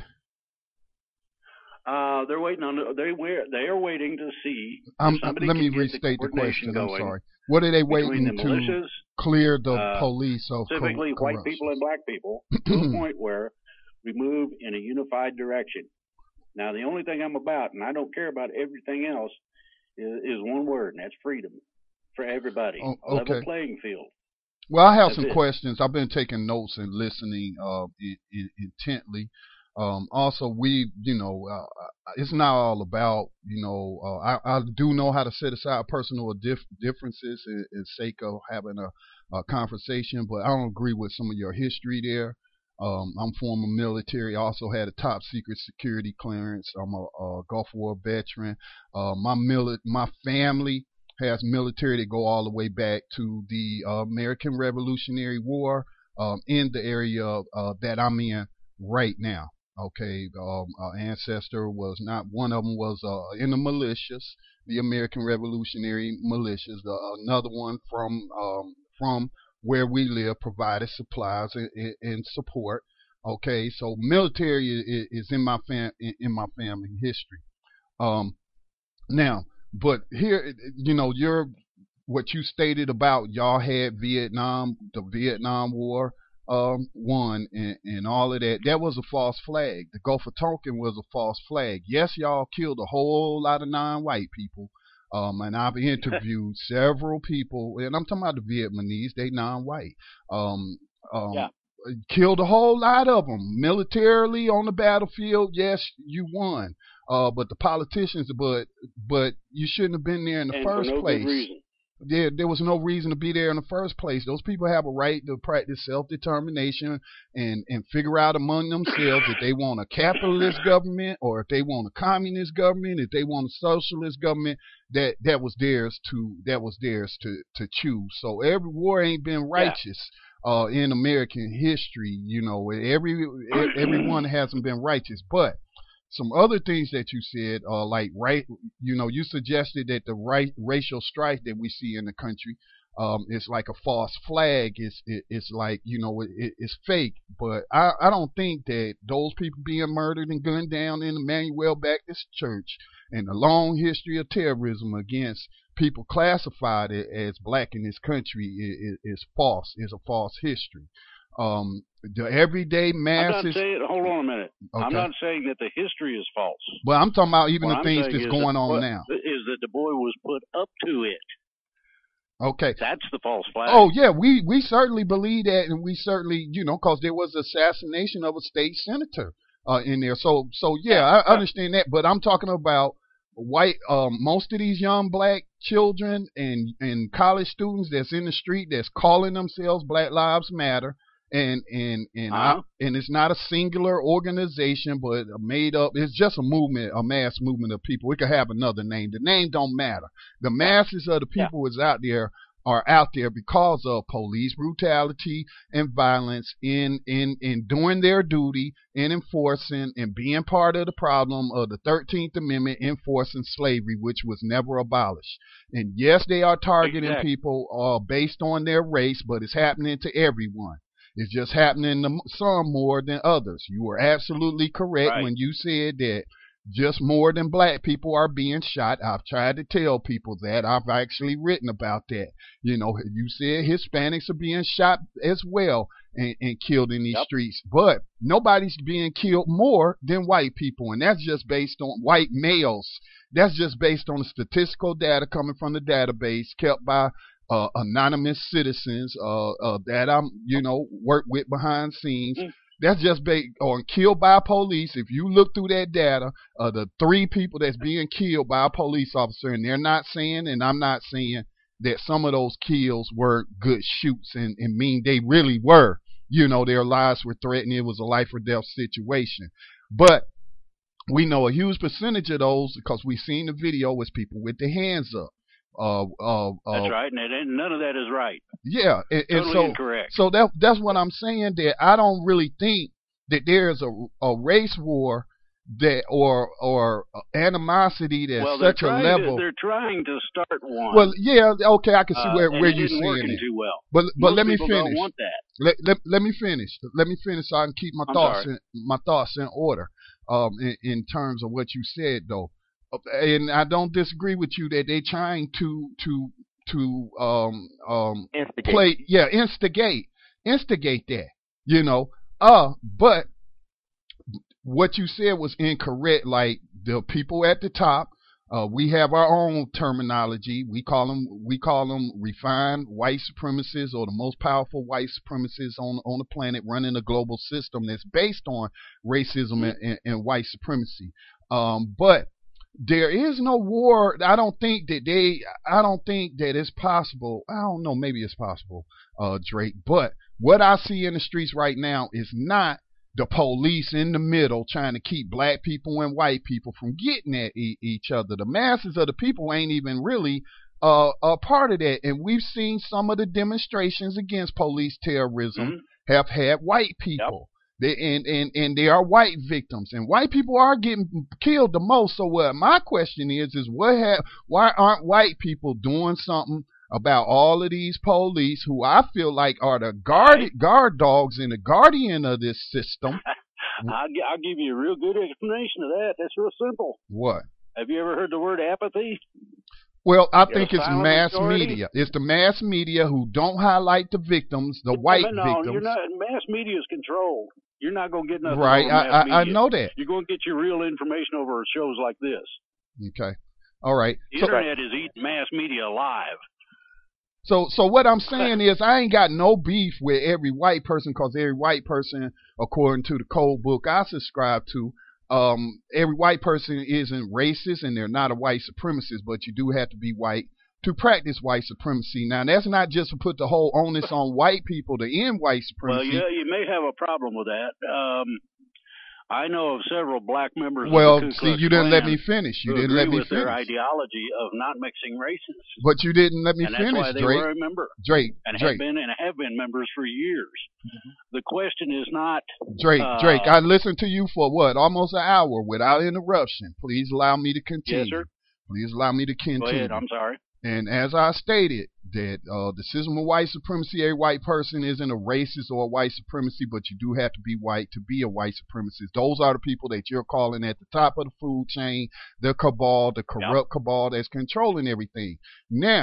Uh, they're waiting on. They were. They are waiting to see. Um, if somebody let me can get restate the, the question. I'm going sorry. What are they between waiting the to militias, clear the uh, police of co- specifically white corruption? people and black people, to a point where we move in a unified direction. Now, the only thing I'm about, and I don't care about everything else, is, is one word, and that's freedom for everybody. Oh, A level okay. playing field. Well, I have That's some it. questions. I've been taking notes and listening uh, in, in, intently. Um, also, we, you know, uh, it's not all about, you know, uh, I, I do know how to set aside personal dif- differences in, in sake of having a, a conversation, but I don't agree with some of your history there. Um, I'm former military. I also had a top secret security clearance. I'm a, a Gulf War veteran. Uh, my mili- my family has military that go all the way back to the uh, American Revolutionary War um, in the area uh, that I'm in right now. Okay, um, our ancestor was not one of them was uh, in the militias, the American Revolutionary militias. The, another one from um, from where we live provided supplies and, and, and support. Okay, so military is, is in my fam in, in my family history. Um, now, but here, you know, you're what you stated about y'all had Vietnam, the Vietnam War. Um, one and, and all of that, that was a false flag. The Gulf of Tonkin was a false flag. Yes, y'all killed a whole lot of non-white people. Um, and I've interviewed several people, and I'm talking about the Vietnamese, they non-white. Um, um, Yeah. Killed a whole lot of them. Militarily on the battlefield, yes, you won. Uh, but the politicians, but but you shouldn't have been there in the and first for no place. good reason. There, there was no reason to be there in the first place. Those people have a right to practice self-determination and, and figure out among themselves if they want a capitalist government or if they want a communist government, if they want a socialist government. That that was theirs to that was theirs to to choose. So every war ain't been righteous. Yeah. Uh, in American history, you know, every everyone hasn't been righteous, but some other things that you said, uh, like right, you know, you suggested that the right racial strife that we see in the country, um, is like a false flag. It's it, it's like, you know, it, it's fake. But I, I don't think that those people being murdered and gunned down in Emmanuel Baptist Church and the long history of terrorism against people classified as black in this country is, is false. Is a false history. Um, the everyday I'm masses. not saying. Hold on a minute. Okay. I'm not saying that the history is false. Well, I'm talking about even What the I'm things saying that's is going that on what- now. Is that the boy was put up to it? Okay. That's the false flag. Oh yeah, we we certainly believe that, and we certainly, you know, because there was assassination of a state senator uh, in there. So so yeah, Yeah, I yeah. understand that, but I'm talking about white. Um, most of these young black children and and college students that's in the street that's calling themselves Black Lives Matter, and and and Uh-huh. I, and it's not a singular organization, but a made up. It's just a movement, a mass movement of people. It could have another name. The name don't matter. The masses of the Yeah. people is out there are out there because of police brutality and violence in in in doing their duty in enforcing and being part of the problem of the thirteenth Amendment enforcing slavery, which was never abolished. And yes, they are targeting Exactly. people uh, based on their race, but it's happening to everyone. It's just happening to some more than others. You were absolutely correct Right. when you said that just more than black people are being shot. I've tried to tell people that. I've actually written about that. You know, you said Hispanics are being shot as well and, and killed in these Yep. streets. But nobody's being killed more than white people. And that's just based on white males. That's just based on the statistical data coming from the database kept by uh, anonymous citizens uh, uh, that I'm, you know, work with behind scenes. Mm. That's just based on killed by police. If you look through that data, uh, the three people that's being killed by a police officer, and they're not saying, and I'm not saying that some of those kills were good shoots and, and mean they really were. You know, their lives were threatened. It was a life or death situation. But we know a huge percentage of those, because we've seen the video, was people with their hands up. Uh, uh, uh, That's right, and it, ain't- none of that is right. Yeah, and, and Totally so incorrect. so that that's what I'm saying. That I don't really think that there's a a race war that or or animosity that's well, they're such a trying level. To, they're trying to start one. Well, yeah, okay, I can see uh, where and where it you're isn't saying working it. too well. But but Most let me people finish. Don't want that. Let, let let me finish. Let me finish so I can keep my I'm thoughts sorry. in my thoughts in order. Um, in, in terms of what you said though, Uh, and I don't disagree with you that they're trying to to to um um Instigate. play yeah instigate instigate that, you know. Uh, but what you said was incorrect. Like the people at the top, uh, we have our own terminology. We call them we call them refined white supremacists, or the most powerful white supremacists on on the planet, running a global system that's based on racism and, and, and white supremacy. Um, but there is no war. I don't think that they. I don't think that it's possible. I don't know. Maybe it's possible, uh, Drake. But what I see in the streets right now is not the police in the middle trying to keep black people and white people from getting at e- each other. The masses of the people ain't even really uh, a part of that. And we've seen some of the demonstrations against police terrorism Mhm. have had white people. They, and, and, and they are white victims, and white people are getting killed the most. So what my question is, is what have, why aren't white people doing something about all of these police who I feel like are the guard, guard dogs and the guardian of this system? I'll, gi- I'll give you a real good explanation of that. That's real simple. What? Have you ever heard the word apathy? Well, I You're think a it's silent mass majority? media. It's the mass media who don't highlight the victims, the white no, victims. you're not. Mass media is controlled. You're not going to get nothing Right, over I, mass I, I media. know that. You're going to get your real information over shows like this. Okay, all right. The So, internet is eating mass media alive. So, so what I'm saying is, I ain't got no beef with every white person, because every white person, according to the code book I subscribe to, um, every white person isn't racist and they're not a white supremacist, but you do have to be white to practice white supremacy. Now, that's not just to put the whole onus on white people to end white Well, supremacy. yeah, you may have a problem with that. Um, I know of several black members Well, of the Ku see, Klux you didn't let Klan me finish. You who didn't let agree me with their finish. ideology of not mixing races. But you didn't let me and that's finish, why they Drake. were a member. Drake, And Drake. have been and have been members for years. The question is not Drake, uh, Drake, I listened to you for what, almost an hour without interruption. Please allow me to continue. Yes, sir. Please allow me to Go continue. ahead. I'm sorry. And as I stated, that uh, the system of white supremacy, every white person isn't a racist or a white supremacy, but you do have to be white to be a white supremacist. Those are the people that you're calling at the top of the food chain, the cabal, the corrupt cabal that's controlling everything. Now,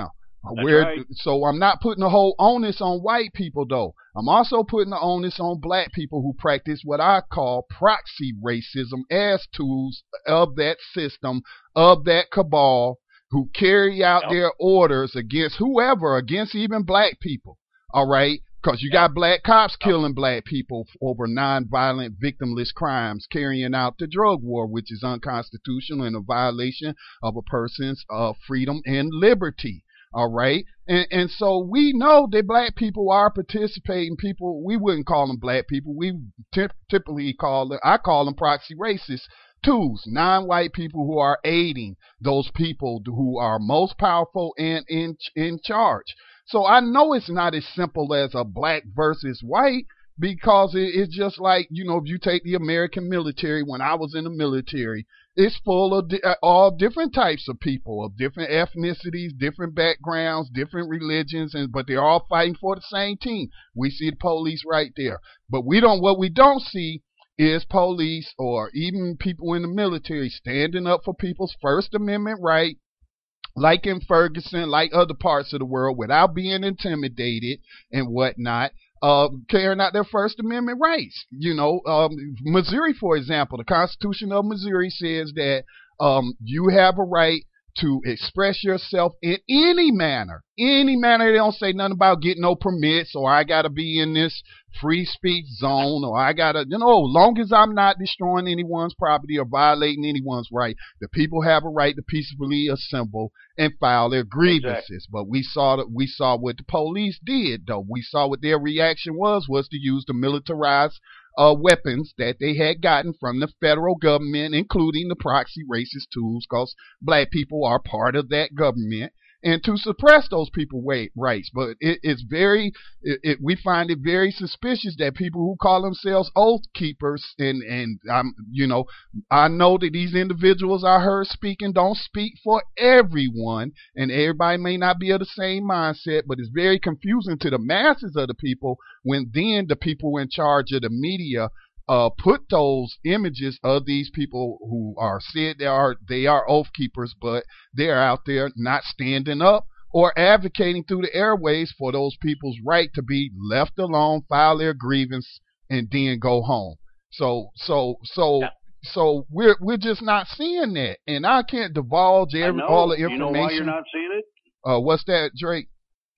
That's Where right. so I'm not putting the whole onus on white people though. I'm also putting the onus on black people who practice what I call proxy racism as tools of that system, of that cabal, who carry out Yep. their orders against whoever, against even black people. All right? Because you Yep. got black cops killing black people over nonviolent, victimless crimes, carrying out the drug war, which is unconstitutional and a violation of a person's uh, freedom and liberty. All right. And and so we know that black people are participating people. We wouldn't call them black people. We t- typically call them, I call them proxy racists tools, non-white people who are aiding those people who are most powerful and in, in charge. So I know it's not as simple as a black versus white, because it, it's just like, you know, if you take the American military, when I was in the military, it's full of di- uh, all different types of people, of different ethnicities, different backgrounds, different religions, and but they're all fighting for the same team. We see the police right there. But we don't, what we don't see is police or even people in the military standing up for people's First Amendment right, like in Ferguson, like other parts of the world, without being intimidated and whatnot, uh, carrying out their First Amendment rights. You know, um, Missouri, for example, the Constitution of Missouri says that um, you have a right to express yourself in any manner. Any manner. They don't say nothing about getting no permits, or I got to be in this free speech zone, or I got to, you know, long as I'm not destroying anyone's property or violating anyone's right, the people have a right to peacefully assemble and file their grievances. Exactly. But we saw that we saw what the police did, though. We saw what their reaction was, was to use the militarized uh, weapons that they had gotten from the federal government, including the proxy racist tools, because black people are part of that government, and to suppress those people's rights. But it, it's very, it, it, we find it very suspicious that people who call themselves oath keepers, and and I'm, you know, I know that these individuals I heard speaking don't speak for everyone, and everybody may not be of the same mindset, but it's very confusing to the masses of the people when then the people in charge of the media Uh, put those images of these people who are said they are they are oath keepers, but they're out there not standing up or advocating through the airways for those people's right to be left alone, file their grievance, and then go home. So so so Yeah. so we're we're just not seeing that, and I can't divulge I every, know. all the You know why you're information. not seeing it? Uh, what's that, Drake?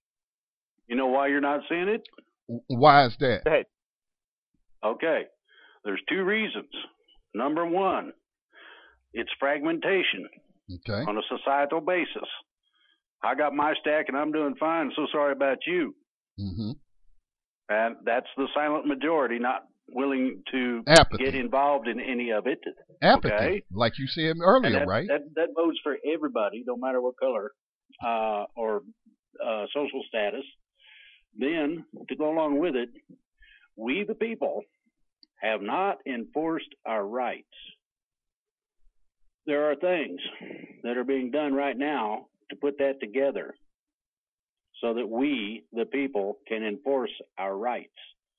You know why you're not seeing it? Why is that? Go ahead. Okay. There's two reasons. Number one, it's fragmentation Okay. on a societal basis. I got my stack and I'm doing fine. So sorry about you. Mm-hmm. And that's the silent majority not willing to Apathy. get involved in any of it. Apathy, Okay. like you said And earlier, that, right? that, that bodes for everybody, no matter what color uh, or uh, social status. Then, to go along with it, we the people have not enforced our rights. There are things that are being done right now to put that together so that we, the people, can enforce our rights.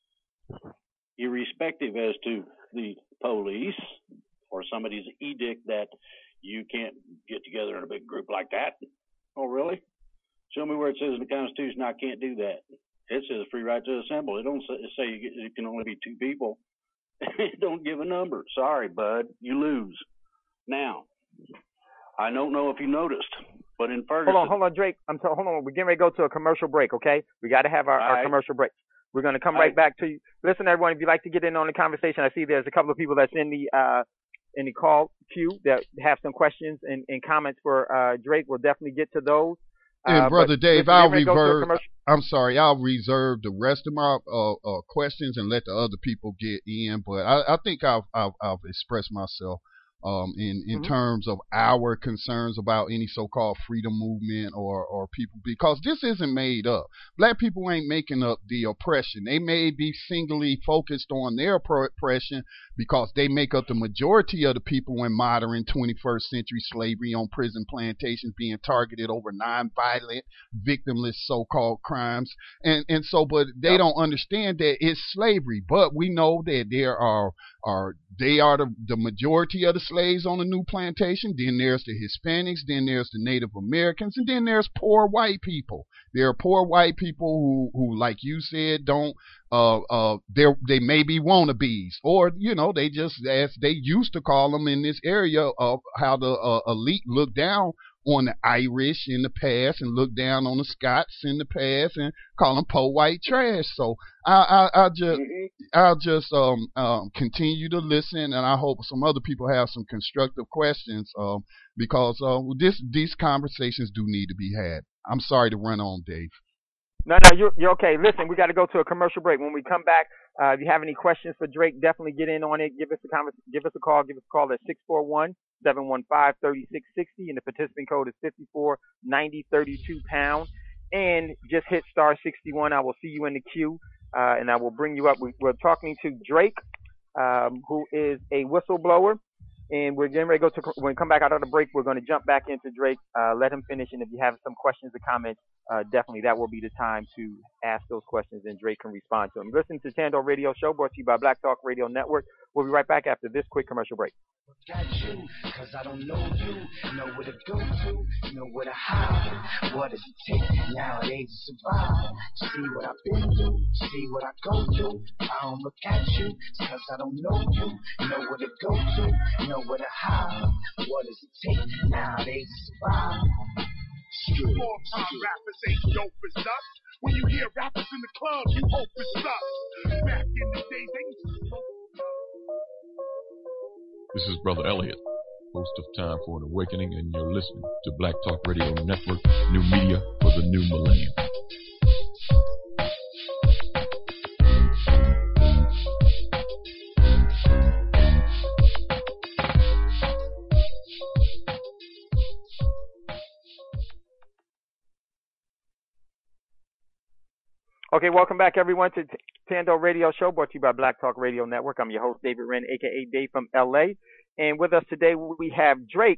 Irrespective as to the police or somebody's edict that you can't get together in a big group like that. Oh, really? Show me where it says in the Constitution I can't do that. It says free right to assemble. It don't say you, get, you can only be two people. It don't give a number. Sorry, bud, you lose. Now, I don't know if you noticed, but in Ferguson. Hold on, hold on, Drake. I'm t- hold on. We're getting ready to go to a commercial break. Okay, we got to have our, our right. commercial break. We're going to come All right, right. back to you. Listen, everyone, if you'd like to get in on the conversation, I see there's a couple of people that's in the uh, in the call queue that have some questions and, and comments for uh, Drake. We'll definitely get to those. And Uh, Brother but Dave, listen, I'll we're gonna go to a reserve. commercial- I'm sorry, I'll reserve the rest of my uh, uh, questions and let the other people get in. But I, I think I've, I've I've expressed myself um, in in Mhm. terms of our concerns about any so-called freedom movement or or people, because this isn't made up. Black people ain't making up the oppression. They may be singly focused on their pro- oppression because they make up the majority of the people in modern twenty-first century slavery on prison plantations being targeted over non-violent, victimless so-called crimes. And and so, but they Yep. don't understand that it's slavery. But we know that there are are they are the, the majority of the slaves on the new plantation. Then there's the Hispanics, then there's the Native Americans, and then there's poor white people. There are poor white people who, who like you said, don't uh uh they they may be wannabes, or you know, they just, as they used to call them in this area of how the uh, elite look down on the Irish in the past and look down on the Scots in the past and call them po white trash. So I I, I just Mm-hmm. I'll just um, um continue to listen, and I hope some other people have some constructive questions um because uh this these conversations do need to be had. I'm sorry to run on, Dave. No, no, you're, you're okay. Listen, we got to go to a commercial break. When we come back, uh, if you have any questions for Drake, definitely get in on it. Give us a convers- give us a call. Give us a call at six four one, seven one five, three six six zero, and the participant code is fifty-four ninety thirty-two pound. And just hit star sixty-one. I will see you in the queue, uh, and I will bring you up. We, we're talking to Drake, um, who is a whistleblower. And we're getting ready to go to, when we come back out of the break, we're going to jump back into Drake, uh, let him finish. And if you have some questions or comments, uh, definitely that will be the time to ask those questions, and Drake can respond to them. Listen to Tando Radio Show, brought to you by Black Talk Radio Network. We'll be right back after this quick commercial break. Got you, cause I don't know you. Know where to go to, know where to hide. What does it take nowadays to survive? See what I've been through, see what I go through. I don't look at you, cause I don't know you. Know where to go to, know where to hide. What does it take nowadays to survive? Small time rappers ain't dope as us. When you hear rappers in the club, you hope it's us. Back in the day, they used to smoke. This is Brother Elliot, host of Time for an Awakening, and you're listening to Black Talk Radio Network, new media for the new millennium. Okay, welcome back, everyone, to T- Tando Radio Show, brought to you by Black Talk Radio Network. I'm your host, David Wren, a k a. Dave from L A. And with us today, we have Drake,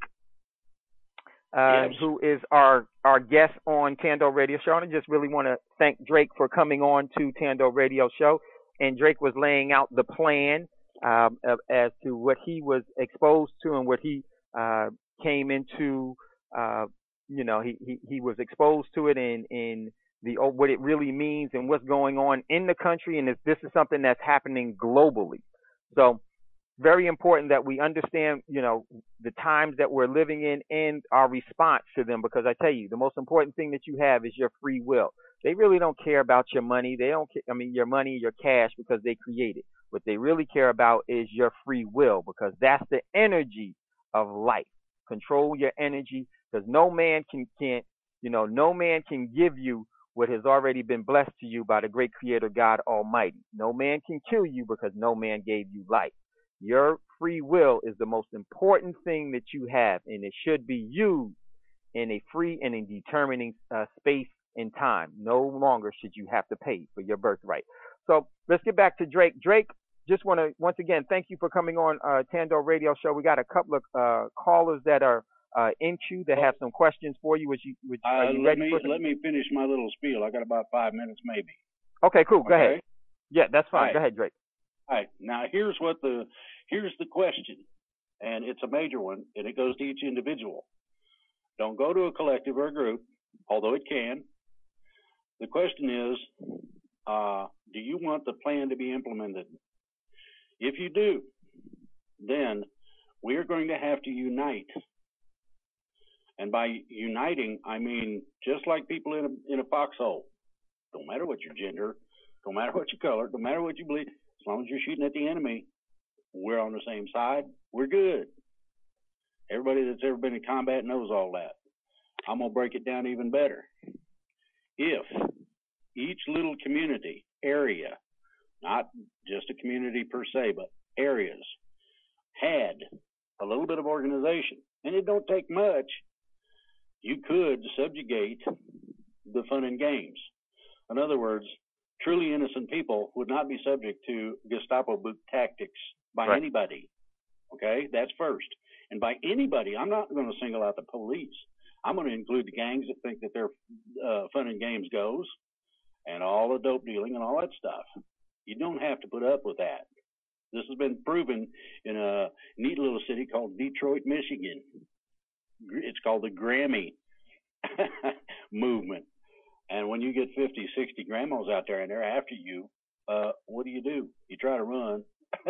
uh, Yes. who is our, our guest on Tando Radio Show. And I just really want to thank Drake for coming on to Tando Radio Show. And Drake was laying out the plan um, of, as to what he was exposed to and what he uh, came into. Uh, you know, he, he, he was exposed to it in in the what it really means and what's going on in the country, and if this is something that's happening globally. So very important that we understand, you know, the times that we're living in and our response to them, because I tell you, the most important thing that you have is your free will. They really don't care about your money. They don't care, I mean, your money, your cash, because they create it. What they really care about is your free will, because that's the energy of life. Control your energy, because no man can, can't, you know, no man can give you what has already been blessed to you by the great creator God Almighty. No man can kill you because no man gave you life. Your free will is the most important thing that you have, and it should be used in a free and in determining uh, space and time. No longer should you have to pay for your birthright. So let's get back to Drake. Drake, just want to once again thank you for coming on uh, Tando Radio Show. We got a couple of uh, callers that are Uh, in queue that have some questions for you. Which you, which, are Uh, you let ready me for some? let me finish my little spiel. I got about five minutes, maybe. Okay, cool. Go Okay? ahead. Yeah, that's fine. Right. Go ahead, Drake. All right. Now here's what the here's the question, and it's a major one, and it goes to each individual. Don't go to a collective or a group, although it can. The question is, uh, do you want the plan to be implemented? If you do, then we're going to have to unite. And by uniting, I mean just like people in a, in a foxhole. Don't matter what your gender, don't matter what your color, don't matter what you believe, as long as you're shooting at the enemy, we're on the same side, we're good. Everybody that's ever been in combat knows all that. I'm going to break it down even better. If each little community, area, not just a community per se, but areas, had a little bit of organization, and it don't take much, you could subjugate the fun and games. In other words, truly innocent people would not be subject to Gestapo boot tactics by Right. anybody. Okay, that's first. And by anybody, I'm not going to single out the police. I'm going to include the gangs that think that their uh, fun and games goes, and all the dope dealing and all that stuff. You don't have to put up with that. This has been proven in a neat little city called Detroit, Michigan. It's called the Grammy movement. And when you get fifty, sixty grandmas out there and they're after you, uh, what do you do? You try to run.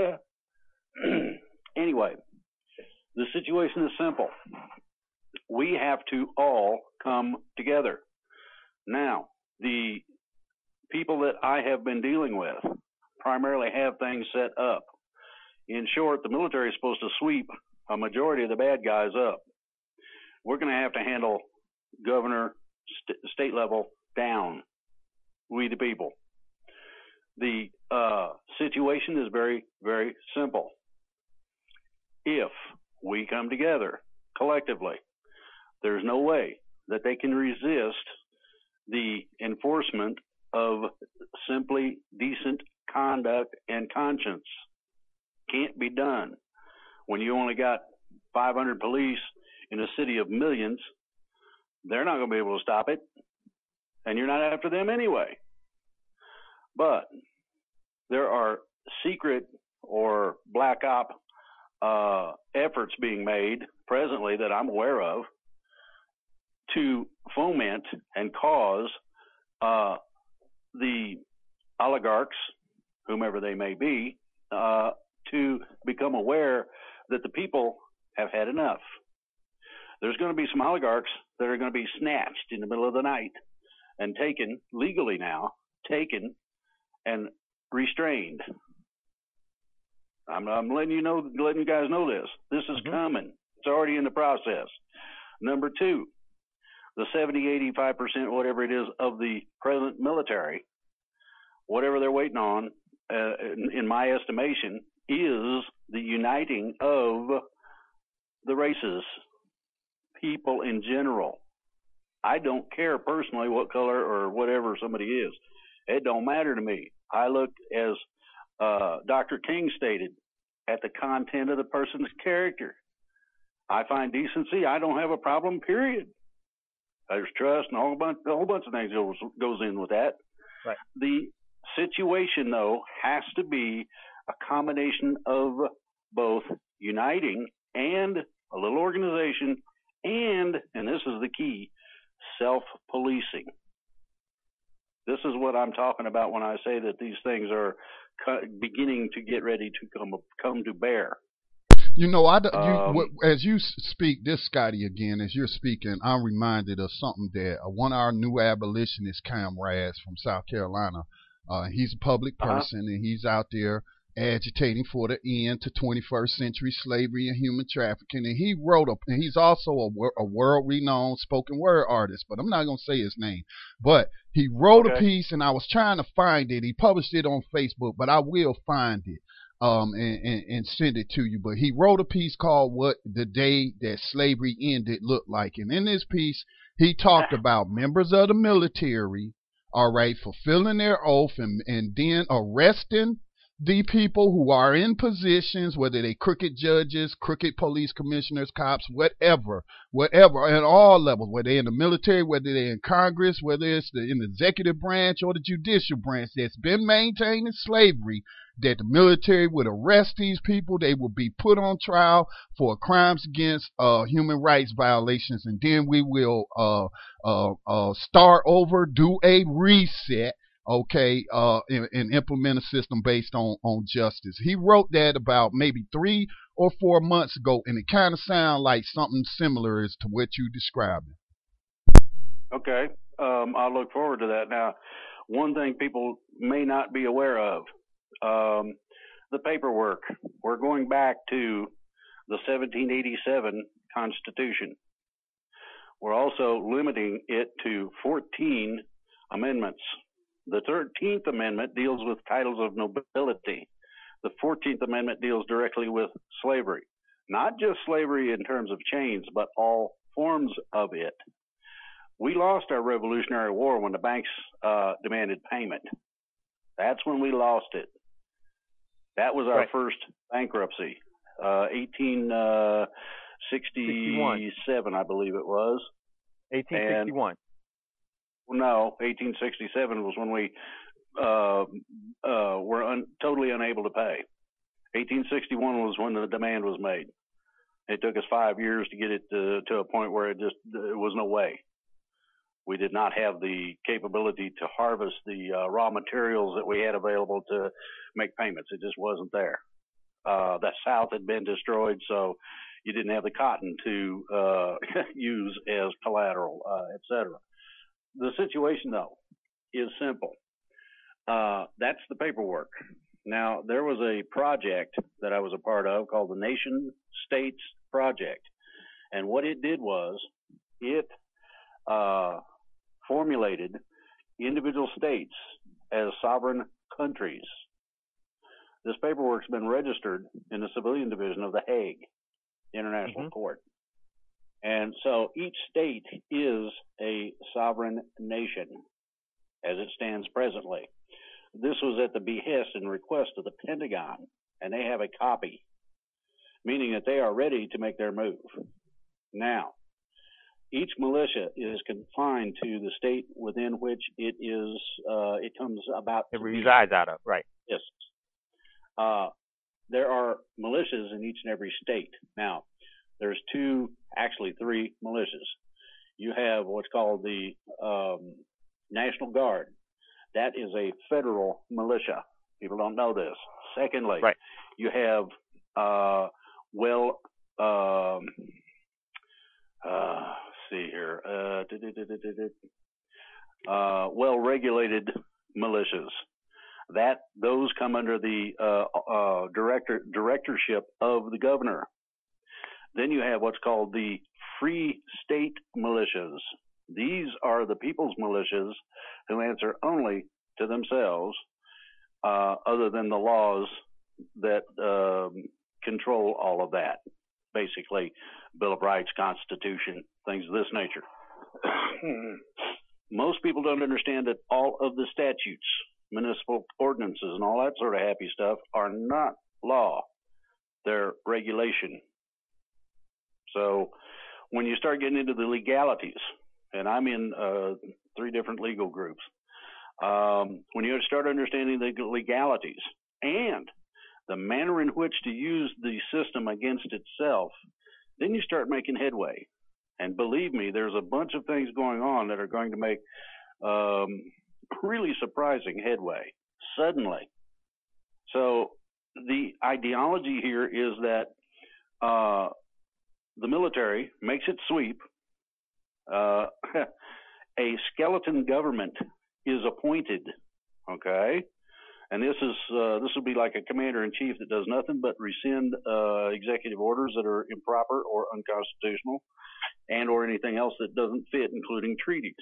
Anyway, the situation is simple. We have to all come together. Now, the people that I have been dealing with primarily have things set up. In short, the military is supposed to sweep a majority of the bad guys up. We're going to have to handle governor, st- state level down. We the people. The uh, situation is very, very simple. If we come together collectively, there's no way that they can resist the enforcement of simply decent conduct and conscience. Can't be done. When you only got five hundred police in a city of millions, they're not going to be able to stop it, and you're not after them anyway. But there are secret or black op uh, efforts being made presently that I'm aware of to foment and cause uh, the oligarchs, whomever they may be, uh, to become aware that the people have had enough. There's going to be some oligarchs that are going to be snatched in the middle of the night and taken legally now, taken and restrained. I'm, I'm letting you know, letting you guys know this. This is mm-hmm. coming. It's already in the process. Number two, the seventy, eighty-five percent, whatever it is, of the present military, whatever they're waiting on, uh, in, in my estimation, is the uniting of the races, people in general. I don't care personally what color or whatever somebody is. It don't matter to me. I look, as uh, Doctor King stated, at the content of the person's character. I find decency. I don't have a problem, period. There's trust and a whole bunch, a whole bunch of things goes, goes in with that. Right. The situation, though, has to be a combination of both uniting and a little organization and, and this is the key, self-policing. This is what I'm talking about when I say that these things are cu- beginning to get ready to come come to bear. You know, I, you, um, what, as you speak, this Scotty again, as you're speaking, I'm reminded of something that uh, one of our new abolitionist comrades from South Carolina, uh, he's a public person, uh-huh. and he's out there agitating for the end to twenty-first century slavery and human trafficking. And he wrote a, and he's also a, a world-renowned spoken word artist, but I'm not going to say his name. But he wrote okay. a piece, and I was trying to find it. He published it on Facebook, but I will find it um, and, and, and send it to you. But he wrote a piece called What the Day That Slavery Ended Looked Like. And in this piece, he talked about members of the military, all right, fulfilling their oath and, and then arresting the people who are in positions, whether they crooked judges, crooked police commissioners, cops, whatever, whatever, at all levels, whether they're in the military, whether they're in Congress, whether it's the, in the executive branch or the judicial branch that's been maintaining slavery, that the military would arrest these people. They will be put on trial for crimes against uh, human rights violations, and then we will uh, uh, uh, start over, do a reset, okay, uh, and, and implement a system based on, on justice. He wrote that about maybe three or four months ago, and it kind of sounds like something similar as to what you described. Okay, um, I look forward to that. Now, one thing people may not be aware of, um, the paperwork. We're going back to the seventeen eighty-seven Constitution. We're also limiting it to fourteen amendments. The thirteenth Amendment deals with titles of nobility. The fourteenth Amendment deals directly with slavery. Not just slavery in terms of chains, but all forms of it. We lost our Revolutionary War when the banks uh, demanded payment. That's when we lost it. That was our right. first bankruptcy. Uh, eighteen sixty-seven, I believe it was. eighteen sixty-one. And, no, eighteen sixty-seven was when we uh, uh, were un- totally unable to pay. eighteen sixty-one was when the demand was made. It took us five years to get it to, to a point where it just there was no way. We did not have the capability to harvest the uh, raw materials that we had available to make payments. It just wasn't there. Uh, the South had been destroyed, so you didn't have the cotton to uh, use as collateral, uh, et cetera. The situation, though, is simple. Uh, that's the paperwork. Now, there was a project that I was a part of called the Nation States Project. And what it did was it uh, formulated individual states as sovereign countries. This paperwork's been registered in the civilian division of the Hague International mm-hmm. Court. And so each state is a sovereign nation as it stands presently. This was at the behest and request of the Pentagon, and they have a copy, meaning that they are ready to make their move. Now, each militia is confined to the state within which it is, uh, it comes about. It resides out of, right. Yes. Uh, there are militias in each and every state. Now, there's two, actually three militias. You have what's called the um, National Guard. That is a federal militia. People don't know this. Secondly, right. you have uh, well, um, uh, see here, uh, uh, well-regulated militias. That those come under the uh, uh, director directorship of the governor. Then you have what's called the free state militias. These are the people's militias who answer only to themselves, uh, other than the laws that um, control all of that. Basically, Bill of Rights, Constitution, things of this nature. Most people don't understand that all of the statutes, municipal ordinances, and all that sort of happy stuff are not law. They're regulation. So when you start getting into the legalities, and I'm in uh, three different legal groups, um, when you start understanding the legalities and the manner in which to use the system against itself, then you start making headway. And believe me, there's a bunch of things going on that are going to make um, really surprising headway suddenly. So the ideology here is that uh, the military makes its sweep. Uh, a skeleton government is appointed, okay? And this is uh, this would be like a commander-in-chief that does nothing but rescind uh, executive orders that are improper or unconstitutional, and or anything else that doesn't fit, including treaties.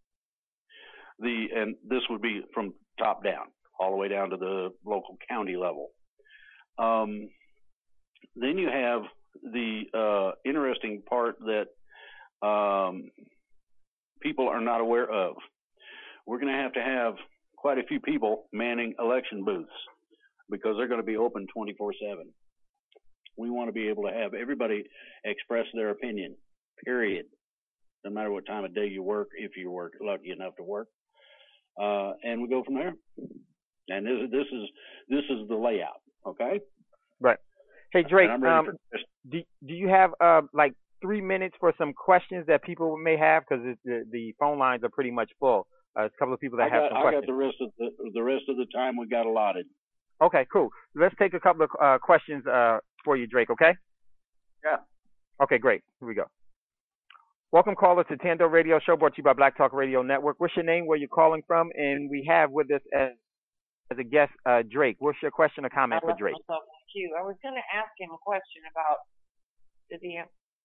The and this would be from top down, all the way down to the local county level. Um, then you have the uh, interesting part that um, people are not aware of. We're going to have to have quite a few people manning election booths because they're going to be open twenty-four seven. We want to be able to have everybody express their opinion, period. No matter what time of day you work, if you work lucky enough to work. Uh, and we go from there. And this, this is this is the layout, okay? Right. Hey, Drake, um, do, do you have uh, like three minutes for some questions that people may have? Because the, the phone lines are pretty much full. Uh, a couple of people that I have got, some I questions. I got the rest of the the rest of the time we got allotted. Okay, cool. Let's take a couple of uh, questions uh, for you, Drake. Okay. Yeah. Okay, great. Here we go. Welcome, caller, to Tando Radio Show, brought to you by Black Talk Radio Network. What's your name? Where you calling from? And we have with us as as a guest uh, Drake. What's your question or comment I for Drake? Myself I was going to ask him a question about did he?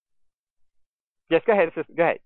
Yes, go ahead, sister. Go ahead.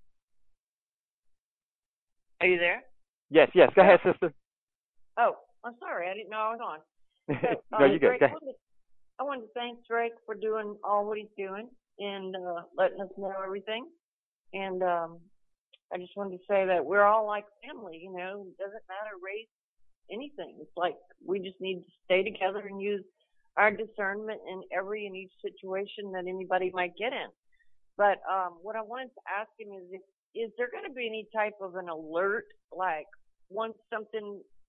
Are you there? Yes, yes. Go ahead, sister. Oh, I'm sorry. I didn't know I was on. So, no, uh, you're good. Drake, Go ahead. I wanted, I wanted to thank Drake for doing all what he's doing and uh, letting us know everything. And um, I just wanted to say that we're all like family, you know. It doesn't matter race, anything. It's like we just need to stay together and use our discernment in every and each situation that anybody might get in. But um, what I wanted to ask him is, if, is there going to be any type of an alert, like once something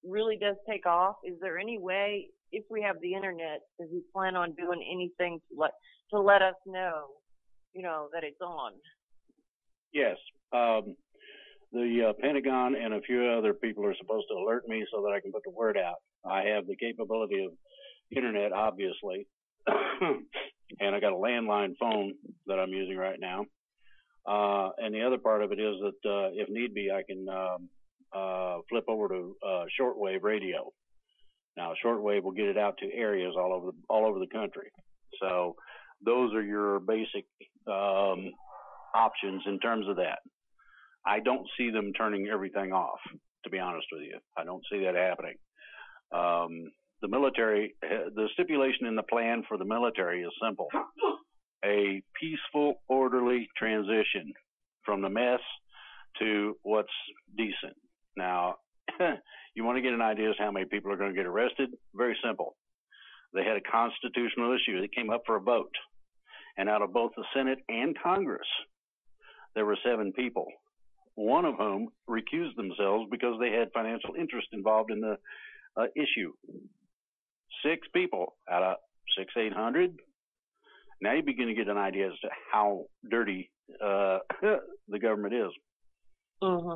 really does take off, is there any way, if we have the internet, does he plan on doing anything to let to let us know, you know, that it's on? Yes. Um, the uh, Pentagon and a few other people are supposed to alert me so that I can put the word out. I have the capability of internet, obviously, and I got a landline phone that I'm using right now. Uh, and the other part of it is that uh, if need be, I can um, uh, flip over to uh, shortwave radio. Now, shortwave will get it out to areas all over the, all over the country. So those are your basic um, options in terms of that. I don't see them turning everything off, to be honest with you. I don't see that happening. Um, the military, the stipulation in the plan for the military is simple. A peaceful, orderly transition from the mess to what's decent. Now, you want to get an idea of how many people are going to get arrested? Very simple. They had a constitutional issue that came up for a vote. And out of both the Senate and Congress, there were seven people, one of whom recused themselves because they had financial interest involved in the uh, issue. Six people out of six, eight hundred. Now you begin to get an idea as to how dirty uh, the government is. Mm-hmm.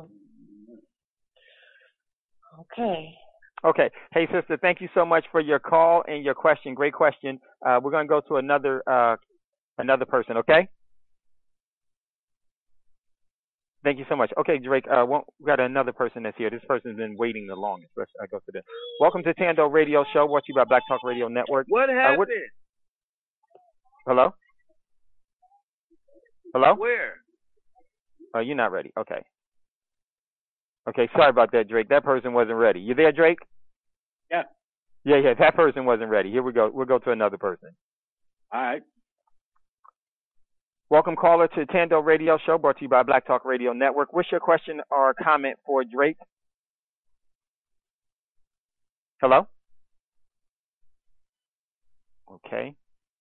Okay. Okay. Hey, sister, thank you so much for your call and your question. Great question. Uh, we're going to go to another uh, another person, okay? Thank you so much. Okay, Drake, uh, we got another person that's here. This person's been waiting the longest. Let's I go to this. Welcome to Tando Radio Show, brought to you by Black Talk Radio Network. What happened? Uh, what... Hello? Hello? Where? Oh, you're not ready. Okay. Okay, sorry about that, Drake. That person wasn't ready. You there, Drake? Yeah. Yeah, yeah, that person wasn't ready. Here we go. We'll go to another person. All right. Welcome, caller, to Tando Radio Show, brought to you by Black Talk Radio Network. What's your question or comment for Drake? Hello? Okay.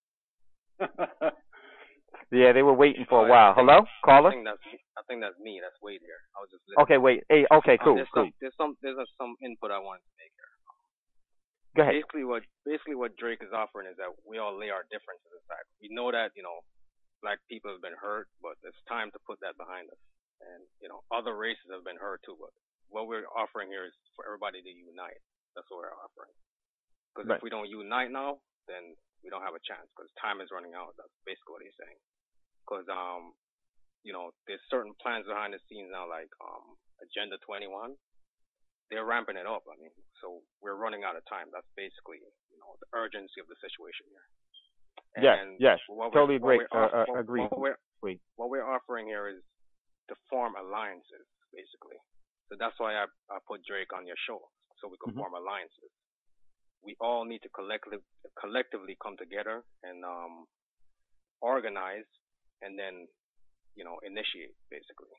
Yeah, they were waiting for a while. Hello, caller? I think that's, I think that's me. That's Wade here. I was just listening. Okay, wait. Hey, okay, cool, um, there's cool. Some, there's some, there's some input I wanted to make here. Go ahead. Basically, what basically what Drake is offering is that we all lay our differences aside. We know that, you know, black people have been hurt, but it's time to put that behind us. And, you know, other races have been hurt too, but what we're offering here is for everybody to unite. That's what we're offering. Because right. if we don't unite now, then we don't have a chance because time is running out. That's basically what he's saying. Because, um, you know, there's certain plans behind the scenes now, like um, Agenda twenty-one. They're ramping it up. I mean, so we're running out of time. That's basically, you know, the urgency of the situation here. And yes, yes, totally agree. Uh, uh, what, agree. What we're, what we're offering here is to form alliances, basically. So that's why I, I put Drake on your show, so we can mm-hmm. form alliances. We all need to collectively collectively come together and um, organize, and then, you know, initiate, basically.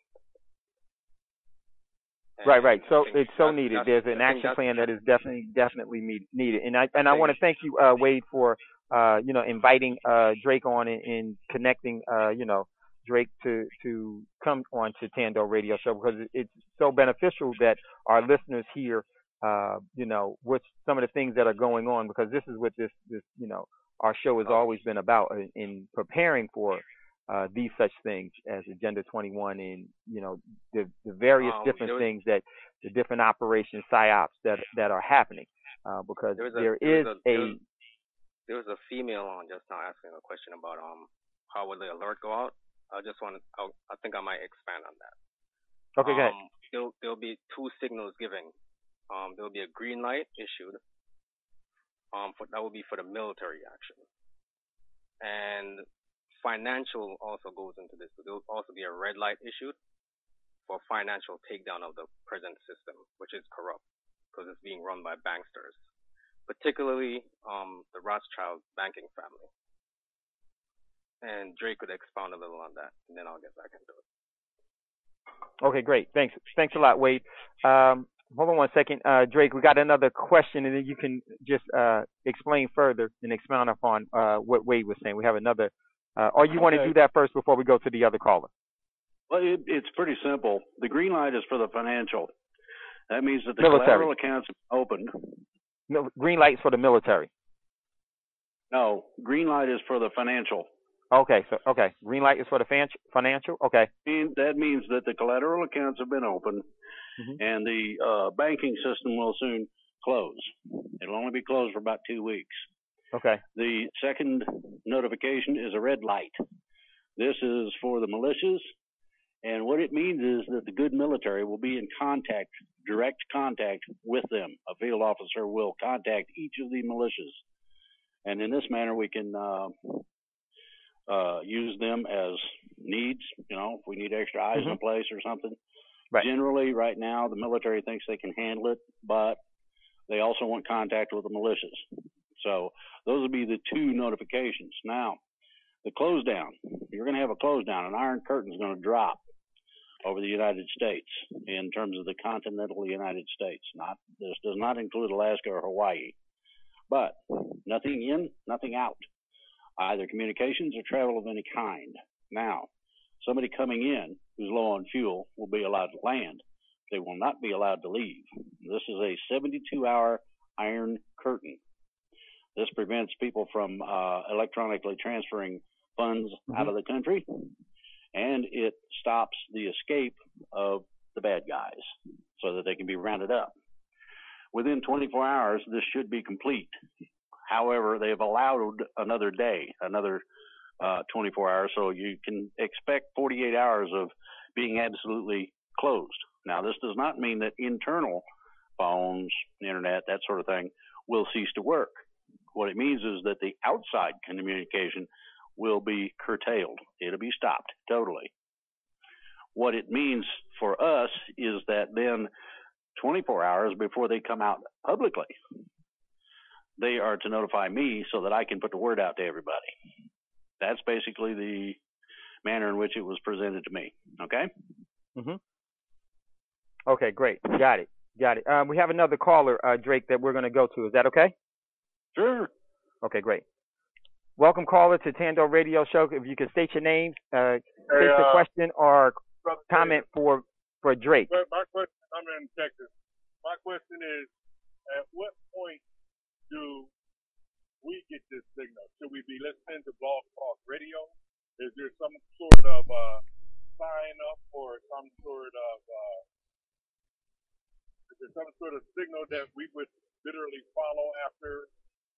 And right, right. So it's so that's, needed. That's, There's an action plan that is definitely, definitely needed. And I and I want to thank you, uh, Wade, for uh, you know, inviting uh, Drake on and, and connecting, uh, you know, Drake to to come on to Tando Radio Show, because it's so beneficial that our listeners hear, uh, you know, what's some of the things that are going on, because this is what this this you know our show has always been about, in, in preparing for uh, these such things as Agenda twenty-one and, you know, the, the various um, different was, things that the different operations, psyops that that are happening, uh, because there, a, there, there is a, a, there was, there was a female on just now asking a question about um how will the alert go out. I just want to, I think I might expand on that. Okay, um, go ahead. There'll, there'll be two signals given. Um, there'll be a green light issued. Um, for, that will be for the military action. And financial also goes into this. So there'll also be a red light issued for financial takedown of the present system, which is corrupt because it's being run by banksters, particularly um, the Rothschild banking family. And Drake could expound a little on that, and then I'll get back into it. Okay, great. Thanks. Thanks a lot, Wade. Um, hold on one second. Uh, Drake, we got another question, and then you can just uh, explain further and expound upon uh, what Wade was saying. We have another. Uh, or you okay. want to do that first before we go to the other caller? Well, it, it's pretty simple. The green light is for the financial. That means that the Military. collateral accounts are opened. No, green lights for the military. No, green light is for the financial. Okay, so okay, green light is for the fan- financial. Okay. And that means that the collateral accounts have been opened, Mhm. and the uh, banking system will soon close. It'll only be closed for about two weeks. Okay. The second notification is a red light. This is for the militias, and what it means is that the good military will be in contact, direct contact with them. A field officer will contact each of the militias, and in this manner we can uh, uh, use them as needs. You know, if we need extra eyes Mhm. in place or something. Right. Generally, right now, the military thinks they can handle it, but they also want contact with the militias. So those would be the two notifications. Now, the close down. You're going to have a close down. An iron curtain is going to drop over the United States in terms of the continental United States. Not this does not include Alaska or Hawaii, but nothing in, nothing out. Either communications or travel of any kind. Now, somebody coming in who's low on fuel will be allowed to land. They will not be allowed to leave. This is a seventy-two hour iron curtain. This prevents people from uh, electronically transferring funds Mhm. out of the country, and it stops the escape of the bad guys so that they can be rounded up. Within twenty-four hours, this should be complete. However, they've allowed another day, another uh, twenty-four hours, so you can expect forty-eight hours of being absolutely closed. Now, this does not mean that internal phones, internet, that sort of thing, will cease to work. What it means is that the outside communication will be curtailed. It'll be stopped totally. What it means for us is that then twenty-four hours before they come out publicly, they are to notify me so that I can put the word out to everybody. That's basically the manner in which it was presented to me. Okay? Mhm. Okay, great. Got it. Got it. Um, we have another caller, uh, Drake, that we're going to go to. Is that okay? Sure. Okay, great. Welcome, caller, to Tando Radio Show. If you could state your name, uh, state your uh, question or Brother comment for for Drake. But my question, I'm in Texas. My question is, at what point do we get this signal? Should we be listening to Blog Talk Radio? Is there some sort of uh, sign up or some sort of uh, is there some sort of signal that we would literally follow after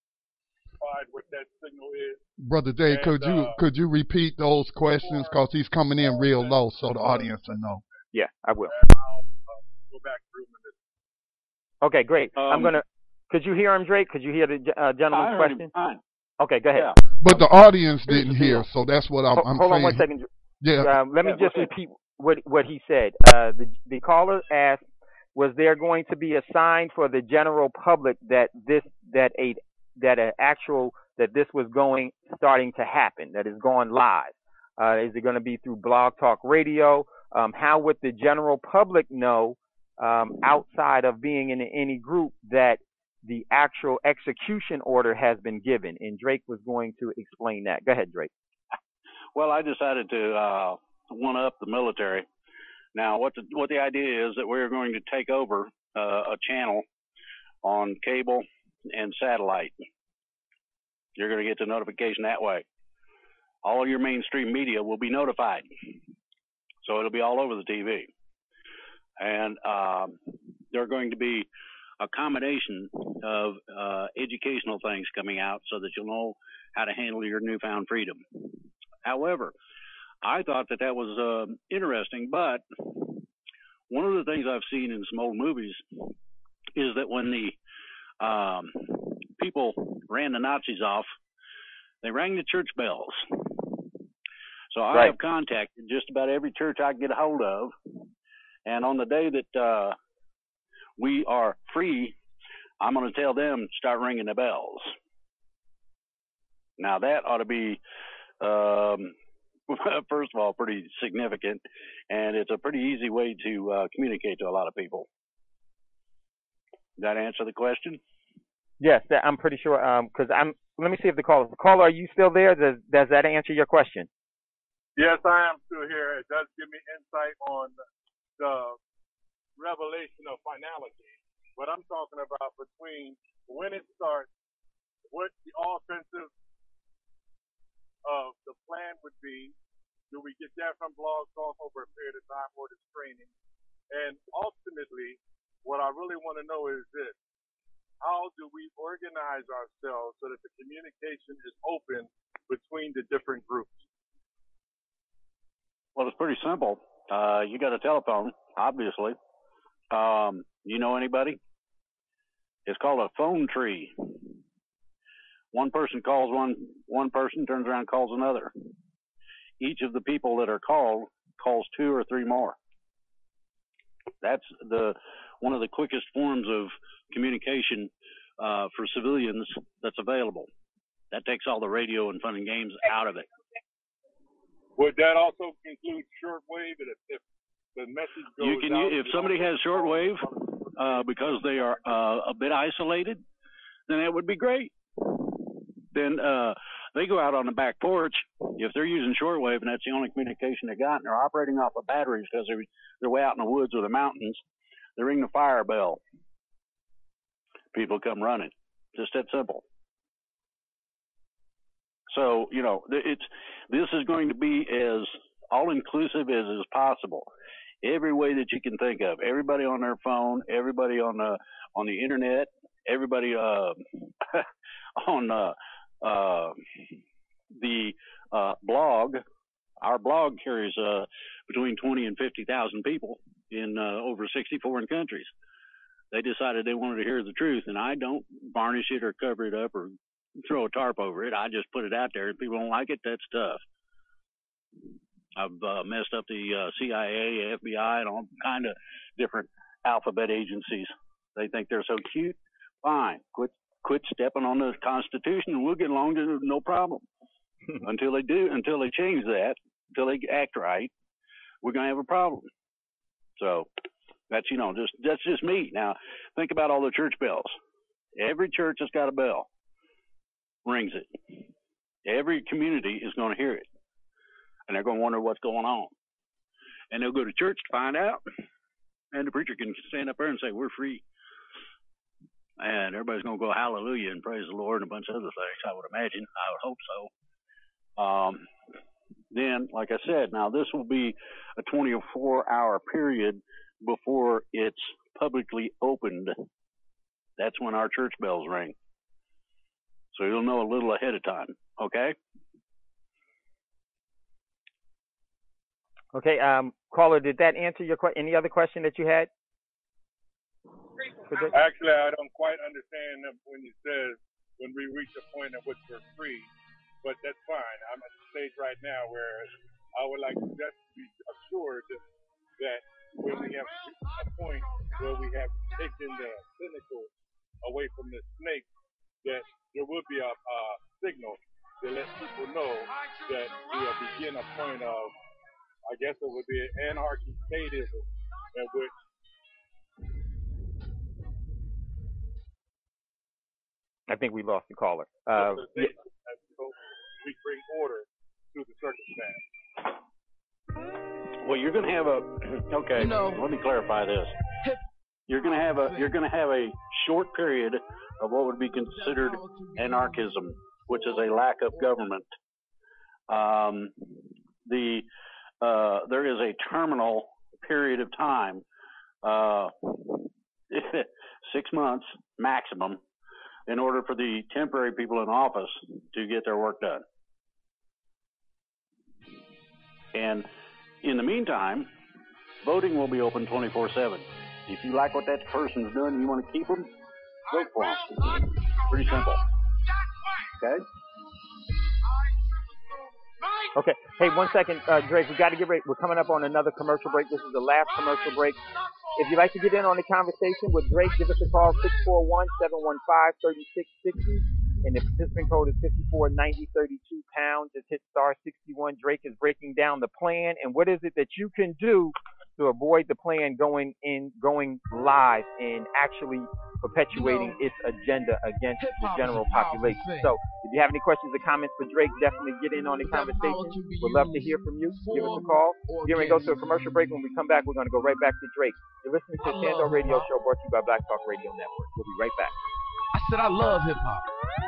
what that signal is? Brother Dave, And, could you uh, could you repeat those questions because he's coming in real low, so the audience will know. Yeah, I will. And I'll, I'll go back through this. Okay, great. I'm Um, gonna. Could you hear him, Drake? Could you hear the uh, I gentleman's heard him question? fine. Okay, go ahead. Yeah. But the audience Here's didn't the hear, deal. so that's what I'm, Ho- I'm Hold saying. on one second. Yeah. Um, let me Yeah, go just ahead. repeat what what he said. Uh, the the caller asked, was there going to be a sign for the general public that this that a that an actual that this was going starting to happen, that is going live? Uh, is it going to be through Blog Talk Radio? Um, how would the general public know um, outside of being in any group that the actual execution order has been given? And Drake was going to explain that. Go ahead, Drake. Well, I decided to uh, one up the military. Now, what the what the idea is that we're going to take over uh, a channel on cable and satellite. You're going to get the notification that way. All your mainstream media will be notified, so it'll be all over the T V. And um, there are going to be a combination of uh, educational things coming out so that you'll know how to handle your newfound freedom. However, I thought that that was uh, interesting, but one of the things I've seen in some old movies is that when the um, people ran the Nazis off, they rang the church bells. So I Right. have contacted just about every church I can get a hold of, and on the day that uh, we are free, I'm going to tell them start ringing the bells. Now that ought to be, um, first of all, pretty significant, and it's a pretty easy way to uh, communicate to a lot of people. Did that answer the question? Yes, that, I'm pretty sure. Um, because I'm. Let me see if the caller. Caller, are you still there? Does Does that answer your question? Yes, I am still here. It does give me insight on the revelation of finality, but I'm talking about between when it starts, what the offensive of the plan would be. Do we get that from Blog Talk over a period of time or this training? And ultimately, what I really want to know is this. How do we organize ourselves so that the communication is open between the different groups? Well, it's pretty simple. Uh, you got a telephone, obviously. Um, you know anybody? It's called a phone tree. One person calls one one person, turns around and calls another. Each of the people that are called calls two or three more. That's the one of the quickest forms of communication uh, for civilians that's available. That takes all the radio and fun and games out of it. Would that also include shortwave? If, if the message goes you can out, if somebody has shortwave uh, because they are uh, a bit isolated, then that would be great. Then uh, they go out on the back porch. If they're using shortwave and that's the only communication they got, and they're operating off of batteries because they're, they're way out in the woods or the mountains, they ring the fire bell. People come running. Just that simple. So, you know, it's this is going to be as all-inclusive as is possible. Every way that you can think of. Everybody on their phone, everybody on the on the internet, everybody uh, on uh, uh, the uh, blog. Our blog carries uh, between twenty and fifty thousand people in uh, over sixty foreign countries. They decided they wanted to hear the truth, and I don't varnish it or cover it up or throw a tarp over it. I just put it out there. If people don't like it, that's tough. I've uh, messed up the uh, C I A, F B I, and all kind of different alphabet agencies. They think they're so cute. Fine, quit quit stepping on the Constitution, and we'll get along to no problem. Until they do, until they change that, until they act right, we're gonna have a problem. So that's you know just that's just me. Now think about all the church bells. Every church has got a bell. Rings it. Every community is going to hear it. And they're going to wonder what's going on. And they'll go to church to find out. And the preacher can stand up there and say, we're free. And everybody's going to go hallelujah and praise the Lord and a bunch of other things, I would imagine. I would hope so. Um, then, like I said, now this will be a twenty-four hour period before it's publicly opened. That's when our church bells ring. So you'll know a little ahead of time, okay? Okay, um, caller, did that answer your question? Any other question that you had? Actually, I don't quite understand when you said when we reach a point at which we're free, but that's fine. I'm at the stage right now where I would like to just be assured that when we have a point where we have taken the cynical away from the snake, that there will be a, a signal to let people know that we will begin a point of, I guess it would be an anarchy statism, in which I think we lost the caller. Uh, yeah. We bring order to the circumstance. Well, you're going to have a okay. No. Let me clarify this. You're going to have a you're going to have a short period of what would be considered anarchism, which is a lack of government. Um, the uh, there is a terminal period of time, uh, six months maximum, in order for the temporary people in office to get their work done. And in the meantime, voting will be open twenty-four seven. If you like what that person's doing and you want to keep them, vote for them. Pretty simple. Okay? Okay. Hey, one second, uh, Drake. We got to get ready. We're coming up on another commercial break. This is the last commercial break. If you'd like to get in on the conversation with Drake, give us a call, six four one, seven one five, three six six zero. And the participant code is fifty-four ninety thirty-two pounds. Just hit star sixty-one. Drake is breaking down the plan. And what is it that you can do to avoid the plan going in, going live and actually perpetuating its agenda against the general population. So if you have any questions or comments for Drake, definitely get in on the conversation. We'd love to hear from you. Give us a call. Here we go to a commercial break. When we come back, we're going to go right back to Drake. You're listening to the Tando Radio Show, brought to you by Black Talk Radio Network. We'll be right back. I said I love hip hop.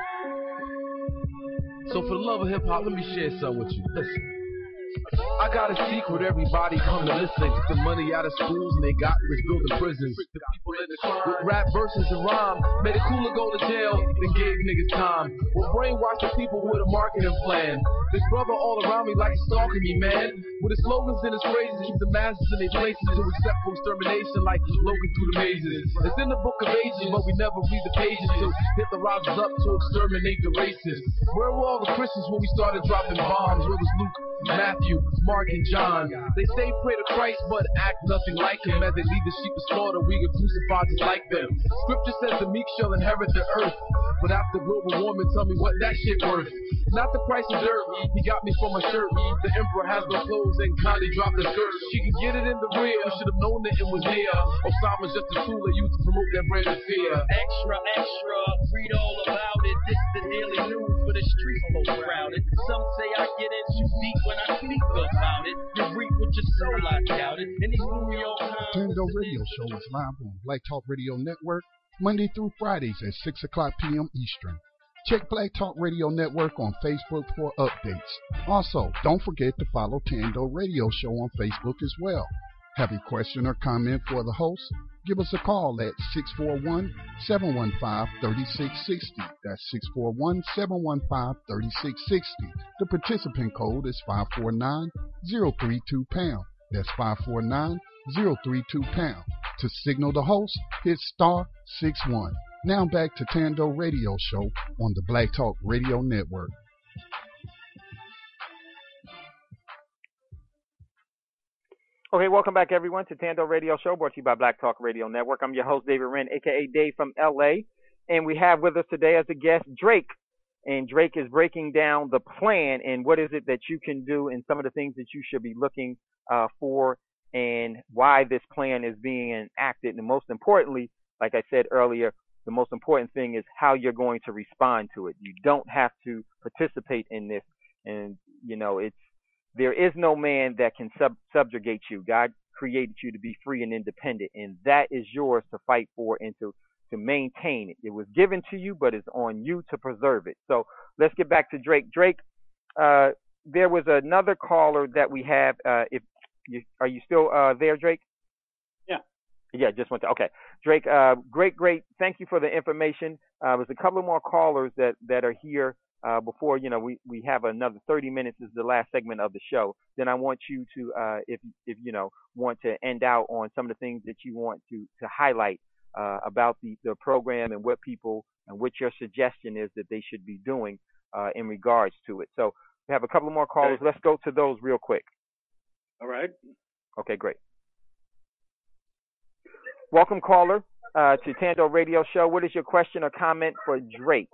So for the love of hip hop, let me share something with you. Listen. I got a secret, everybody come to listen. The money out of schools and they got was building prisons. The people in the crime with rap verses and rhyme made it cooler go to jail than gave niggas time. We'll brainwash the people with a marketing plan. This brother all around me like he's stalking me, man. With his slogans and his phrases, keep the masses in their places to accept for extermination like Logan through the mazes. It's in the book of ages, but we never read the pages till Hitler rises up to exterminate the racists. Where were all the Christians when we started dropping bombs? Where was Luke, Matthew, Mark, and John? They say pray to Christ, but act nothing like him. As they lead the sheep to slaughter, we get crucified just like them. Scripture says the meek shall inherit the earth. But after global warming, tell me what that shit worth. Not the price of dirt, he got me from a shirt. The emperor has no clothes and Kylie dropped the skirt. She can get it in the rear, we should have known that it was here. Osama's just a tool they use to promote their brand of fear. Extra, extra, read all about it. This the daily news for the street folks crowded. Some say I get in too deep when I speak about it. You reap with your soul, I doubt it. In these New York Times. Tando Radio Show is live on Black Talk Radio Network, Monday through Fridays at six o'clock p.m. Eastern. Check Black Talk Radio Network on Facebook for updates. Also, don't forget to follow Tando Radio Show on Facebook as well. Have a question or comment for the host? Give us a call at six four one, seven one five, three six six zero. That's six four one, seven one five, three six six zero. The participant code is five four nine, zero three two pound. That's five four nine, zero three two pound. To signal the host, hit star six one. Now back to Tando Radio Show on the Black Talk Radio Network. Okay, welcome back, everyone, to Tando Radio Show, brought to you by Black Talk Radio Network. I'm your host, David Wren, a k a. Dave from L A, and we have with us today as a guest, Drake. And Drake is breaking down the plan and what is it that you can do and some of the things that you should be looking uh, for and why this plan is being enacted. And most importantly, like I said earlier, the most important thing is how you're going to respond to it. You don't have to participate in this. And, you know, it's there is no man that can sub- subjugate you. God created you to be free and independent, and that is yours to fight for and to, to maintain it. It was given to you, but it's on you to preserve it. So let's get back to Drake. Drake, uh, there was another caller that we have. Uh, if you, are you still uh, there, Drake? Yeah. Yeah, just went to, okay. Drake, uh, great, great. Thank you for the information. Uh, there's a couple more callers that, that are here. Uh, before, you know, we, we have another thirty minutes is the last segment of the show. Then I want you to, uh, if, if, you know, want to end out on some of the things that you want to, to highlight, uh, about the, the program and what people and what your suggestion is that they should be doing, uh, in regards to it. So we have a couple more callers. Let's go to those real quick. All right. Okay, great. Welcome, caller, uh, to Tando Radio Show. What is your question or comment for Drake?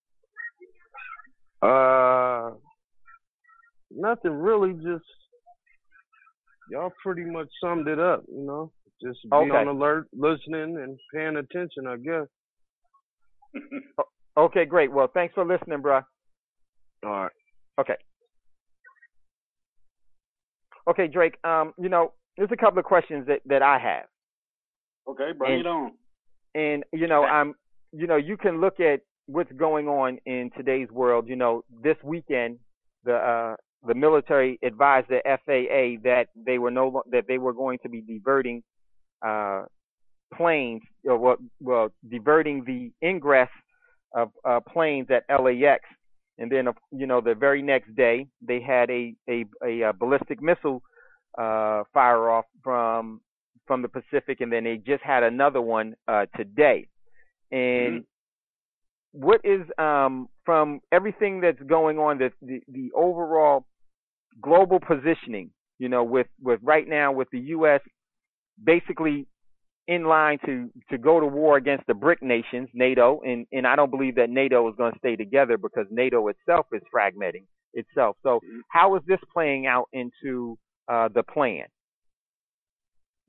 Uh, nothing really. Just y'all pretty much summed it up. You know, just be Okay. on alert, listening, and paying attention. I guess. Okay, great. Well, thanks for listening, bro. All right. Okay. Okay, Drake. Um, you know, there's a couple of questions that, that I have. Okay, bring And- it on. And you know, I'm, you know, you can look at what's going on in today's world. You know, this weekend, the uh, the military advised the F A A that they were no lo- that they were going to be diverting uh, planes, or well, well, diverting the ingress of uh, planes at L A X. And then, uh, you know, the very next day, they had a a, a, uh ballistic missile uh, fire off from from the Pacific, and then they just had another one uh, today. And mm-hmm. What is, um, from everything that's going on, the, the the overall global positioning, you know, with, with right now with the U S basically in line to, to go to war against the BRIC nations, NATO, and, and I don't believe that NATO is going to stay together because NATO itself is fragmenting itself. So how is this playing out into uh, the plan?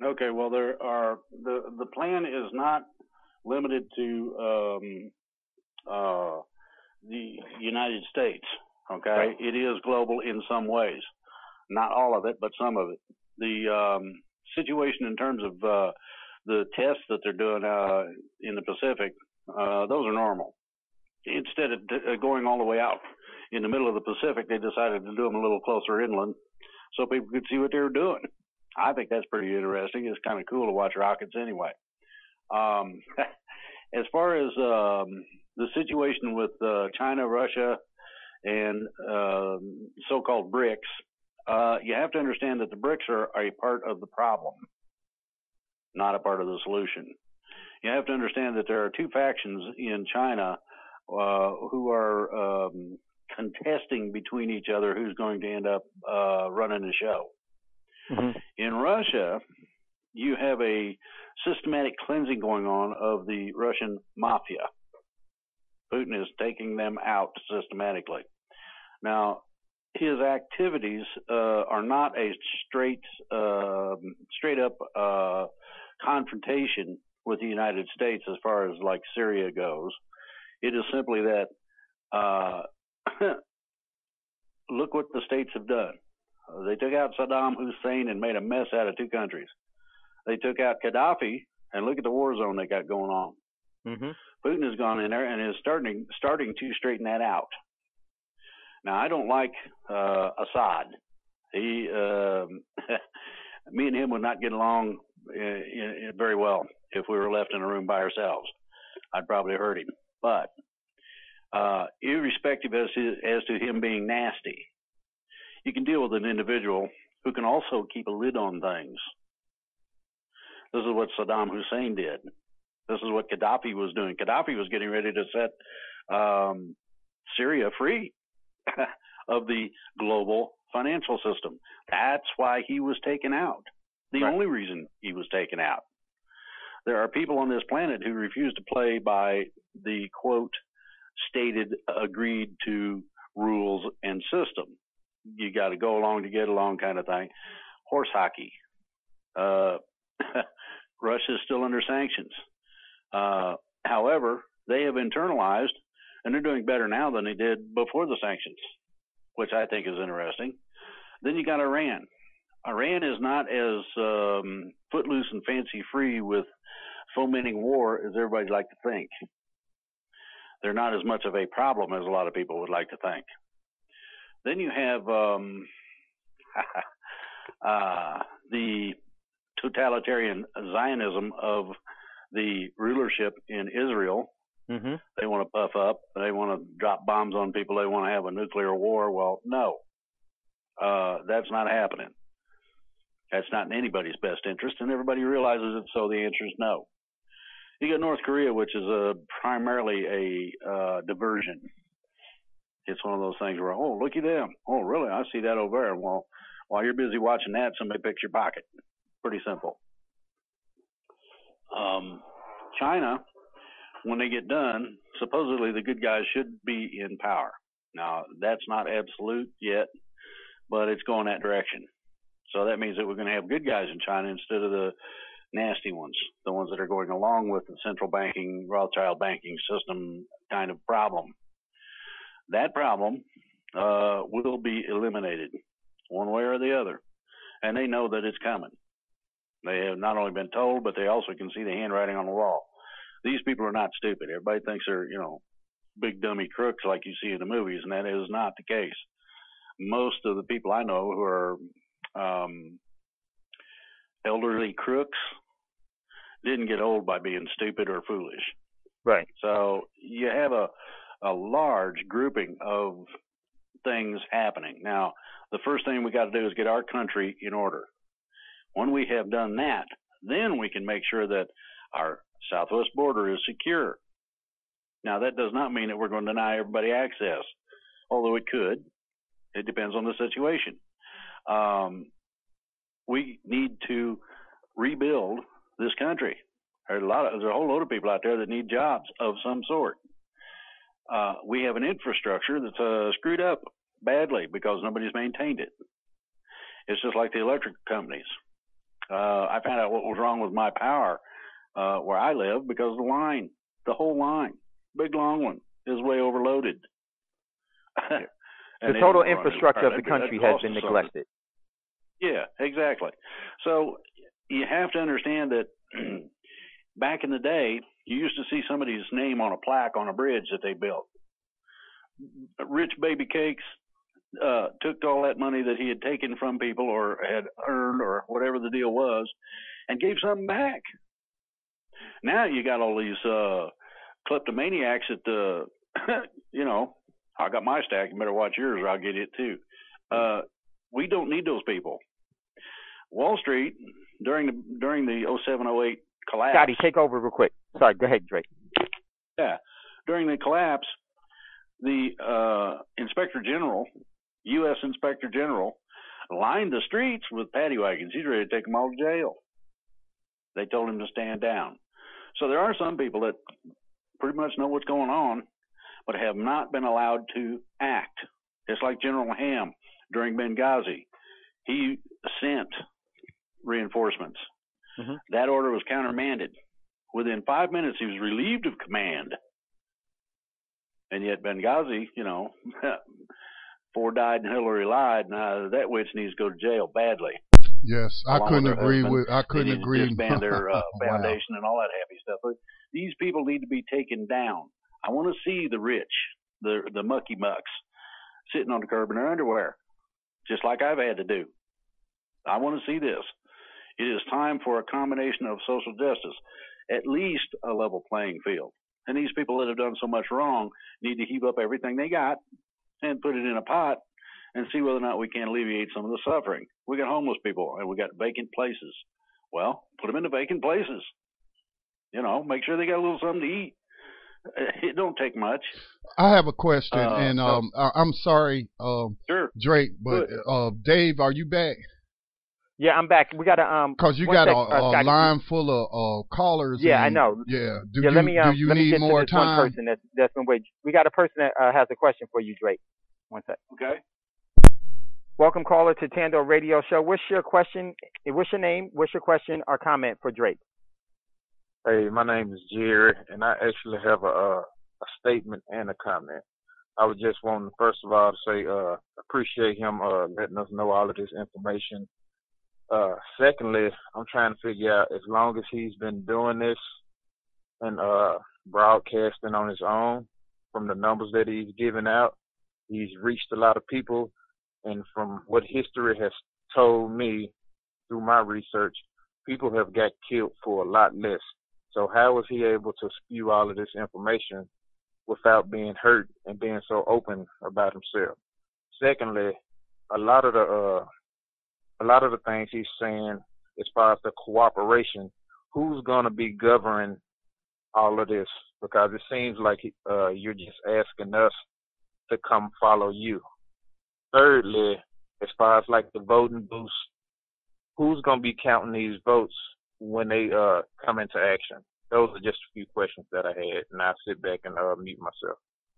Okay, well, there are the the plan is not limited to um, uh, the United States. Okay, right. It is global in some ways, not all of it, but some of it. The um, situation in terms of uh, the tests that they're doing uh, in the Pacific, uh, those are normal. Instead of d- going all the way out in the middle of the Pacific, they decided to do them a little closer inland so people could see what they were doing. I think that's pretty interesting. It's kind of cool to watch rockets anyway. Um, as far as um, the situation with uh, China, Russia, and uh, so-called BRICS, uh, you have to understand that the BRICS are, are a part of the problem, not a part of the solution. You have to understand that there are two factions in China uh, who are um, contesting between each other who's going to end up uh, running the show. Mm-hmm. In Russia, you have a systematic cleansing going on of the Russian mafia. Putin is taking them out systematically. Now, his activities uh, are not a straight, uh, straight up uh, confrontation with the United States as far as like Syria goes. It is simply that uh, look what the states have done. Uh, they took out Saddam Hussein and made a mess out of two countries. They took out Gaddafi, and look at the war zone they got going on. Mm-hmm. Putin has gone in there and is starting starting to straighten that out. Now, I don't like uh, Assad. He, uh, me and him would not get along in, in, very well if we were left in a room by ourselves. I'd probably hurt him. But uh, irrespective as to, as to him being nasty, you can deal with an individual who can also keep a lid on things. This is what Saddam Hussein did. This is what Gaddafi was doing. Gaddafi was getting ready to set um, Syria free of the global financial system. That's why he was taken out. The right. only reason he was taken out. There are people on this planet who refuse to play by the, quote, stated, agreed to rules and system. You got to go along to get along kind of thing. Horse hockey. Uh, Russia is still under sanctions. Uh, however, they have internalized, and they're doing better now than they did before the sanctions, which I think is interesting. Then you got Iran. Iran is not as um, footloose and fancy-free with fomenting war as everybody like to think. They're not as much of a problem as a lot of people would like to think. Then you have um, uh, the totalitarian Zionism of the rulership in Israel. Mm-hmm. They want to puff up. They want to drop bombs on people. They want to have a nuclear war. Well, no, uh, that's not happening. That's not in anybody's best interest, and everybody realizes it, so the answer is no. You got North Korea, which is a primarily a uh, diversion. It's one of those things where, oh, look at them. Oh, really? I see that over there. Well, while you're busy watching that, somebody picks your pocket. Pretty simple. Um, China, when they get done, supposedly the good guys should be in power. Now, that's not absolute yet, but it's going that direction. So that means that we're going to have good guys in China instead of the nasty ones, the ones that are going along with the central banking, Rothschild banking system kind of problem. That problem uh, will be eliminated one way or the other, and they know that it's coming. They have not only been told, but they also can see the handwriting on the wall. These people are not stupid. Everybody thinks they're, you know, big dummy crooks like you see in the movies, and that is not the case. Most of the people I know who are um, elderly crooks didn't get old by being stupid or foolish. Right. So you have a, a large grouping of things happening. Now, the first thing we got to do is get our country in order. When we have done that, then we can make sure that our southwest border is secure. Now, that does not mean that we're going to deny everybody access, although it could. It depends on the situation. Um, we need to rebuild this country. There's a lot of, there's a whole load of people out there that need jobs of some sort. Uh, we have an infrastructure that's uh, screwed up badly because nobody's maintained it. It's just like the electric companies. Uh, I found out what was wrong with my power uh, where I live because the line, the whole line, big long one, is way overloaded. The total infrastructure of the country has been neglected. Yeah, exactly. So you have to understand that back in the day, you used to see somebody's name on a plaque on a bridge that they built. Rich Baby Cakes uh, took all that money that he had taken from people or had earned or whatever the deal was and gave something back. Now you got all these uh, kleptomaniacs that, uh, you know, I got my stack. You better watch yours or I'll get it too. Uh, we don't need those people. Wall Street, during the during the oh seven oh eight collapse. Scotty, take over real quick. Sorry, go ahead, Drake. Yeah. During the collapse, the uh, Inspector General, U S Inspector General, lined the streets with paddy wagons. He's ready to take them all to jail. They told him to stand down. So there are some people that pretty much know what's going on, but have not been allowed to act. It's like General Ham during Benghazi. He sent reinforcements. Mm-hmm. That order was countermanded. Within five minutes, he was relieved of command. And yet Benghazi, you know, four died and Hillary lied. Now that witch needs to go to jail badly. Yes, I couldn't agree with. I couldn't agree. Disband their uh, foundation wow. and all that happy stuff. But these people need to be taken down. I want to see the rich, the the mucky mucks, sitting on the curb in their underwear, just like I've had to do. I want to see this. It is time for a combination of social justice, at least a level playing field. And these people that have done so much wrong need to heap up everything they got and put it in a pot and see whether or not we can alleviate some of the suffering. We got homeless people and we got vacant places. Well, put them into vacant places. You know, make sure they got a little something to eat. It don't take much. I have a question, uh, and um, so, I, I'm sorry, um, sure. Drake, but uh, Dave, are you back? Yeah, I'm back. We got to um. Because you got sec, a, a uh, line full of uh, callers. Yeah, and, I know. Yeah. Do yeah, you, let me, um, do you let me need get more to this time? One person that's, that's been waiting. We got a person that uh, has a question for you, Drake. One sec. Okay. Welcome, caller, to Tando Radio Show. What's your question? What's your name? What's your question or comment for Drake? Hey, my name is Jerry, and I actually have a, a, a statement and a comment. I was just wanting, first of all, to say uh, appreciate him uh, letting us know all of this information. Uh, secondly, I'm trying to figure out, as long as he's been doing this and uh, broadcasting on his own, from the numbers that he's given out, he's reached a lot of people. And from what history has told me through my research, people have got killed for a lot less. So how was he able to spew all of this information without being hurt and being so open about himself? Secondly, a lot of the uh, a lot of the things he's saying as far as the cooperation, who's going to be governing all of this? Because it seems like uh, you're just asking us to come follow you. Thirdly, as far as like the voting booths, who's going to be counting these votes when they uh, come into action? Those are just a few questions that I had, and I'll sit back and uh, mute myself.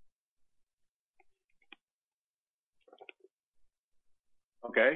Okay.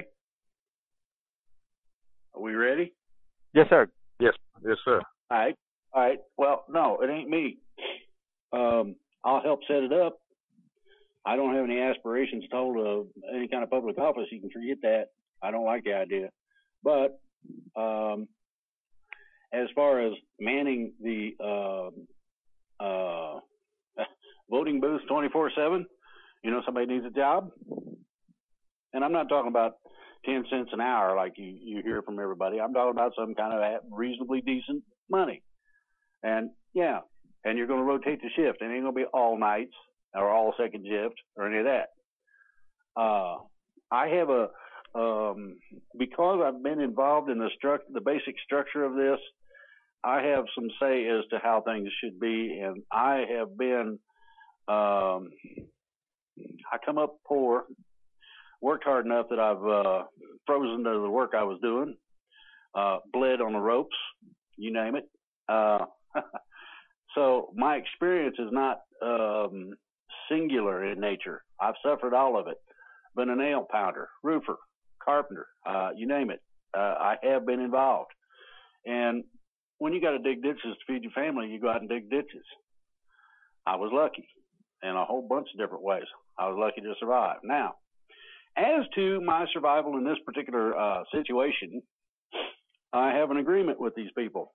Are we ready? Yes, sir. Yes, yes, sir. All right. All right. Well, no, it ain't me. Um, I'll help set it up. I don't have any aspirations to hold a, any kind of public office. You can forget that. I don't like the idea. But um, as far as manning the uh, uh, voting booth twenty-four seven, you know, somebody needs a job. And I'm not talking about ten cents an hour like you, you hear from everybody. I'm talking about some kind of reasonably decent money. And, yeah, and you're going to rotate the shift. It ain't going to be all nights or all second shift or any of that. Uh, I have a, um, because I've been involved in the struct, the basic structure of this, I have some say as to how things should be. And I have been, um, I come up poor, worked hard enough that I've uh, frozen to the work I was doing, uh, bled on the ropes, you name it. Uh, so my experience is not um, singular in nature. I've suffered all of it. Been a nail pounder, roofer, carpenter, uh, you name it. uh, I have been involved. And when you got to dig ditches to feed your family, you go out and dig ditches. I was lucky in a whole bunch of different ways. I was lucky to survive. Now, as to my survival in this particular uh, situation, I have an agreement with these people.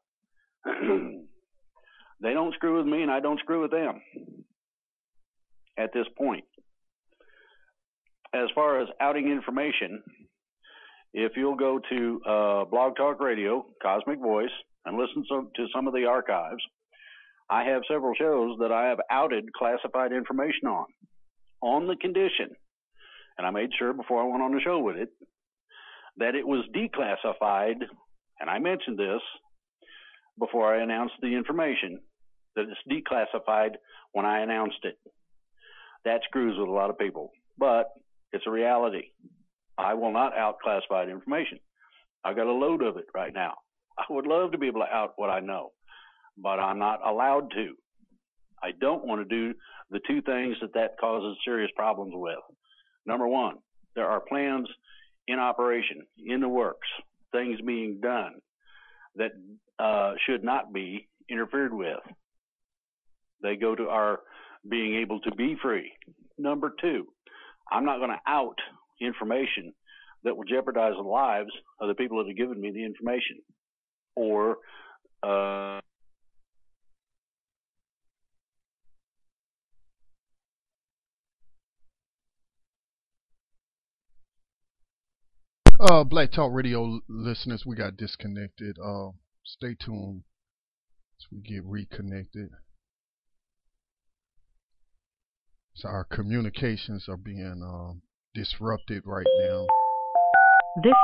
They don't screw with me, and I don't screw with them at this point. As far as outing information, if you'll go to uh, Blog Talk Radio, Cosmic Voice, and listen to, to some of the archives, I have several shows that I have outed classified information on, on the condition, and I made sure before I went on the show with it, that it was declassified, and I mentioned this before I announced the information, that it's declassified when I announced it. That screws with a lot of people, but it's a reality. I will not out classified information. I've got a load of it right now. I would love to be able to out what I know, but I'm not allowed to. I don't want to do the two things that that causes serious problems with. Number one, there are plans in operation, in the works, things being done that uh, should not be interfered with. They go to our being able to be free. Number two, I'm not going to out information that will jeopardize the lives of the people that have given me the information, or uh, Uh, Black Talk Radio listeners, we got disconnected. Uh, stay tuned as we get reconnected. So our communications are being um, disrupted right now. This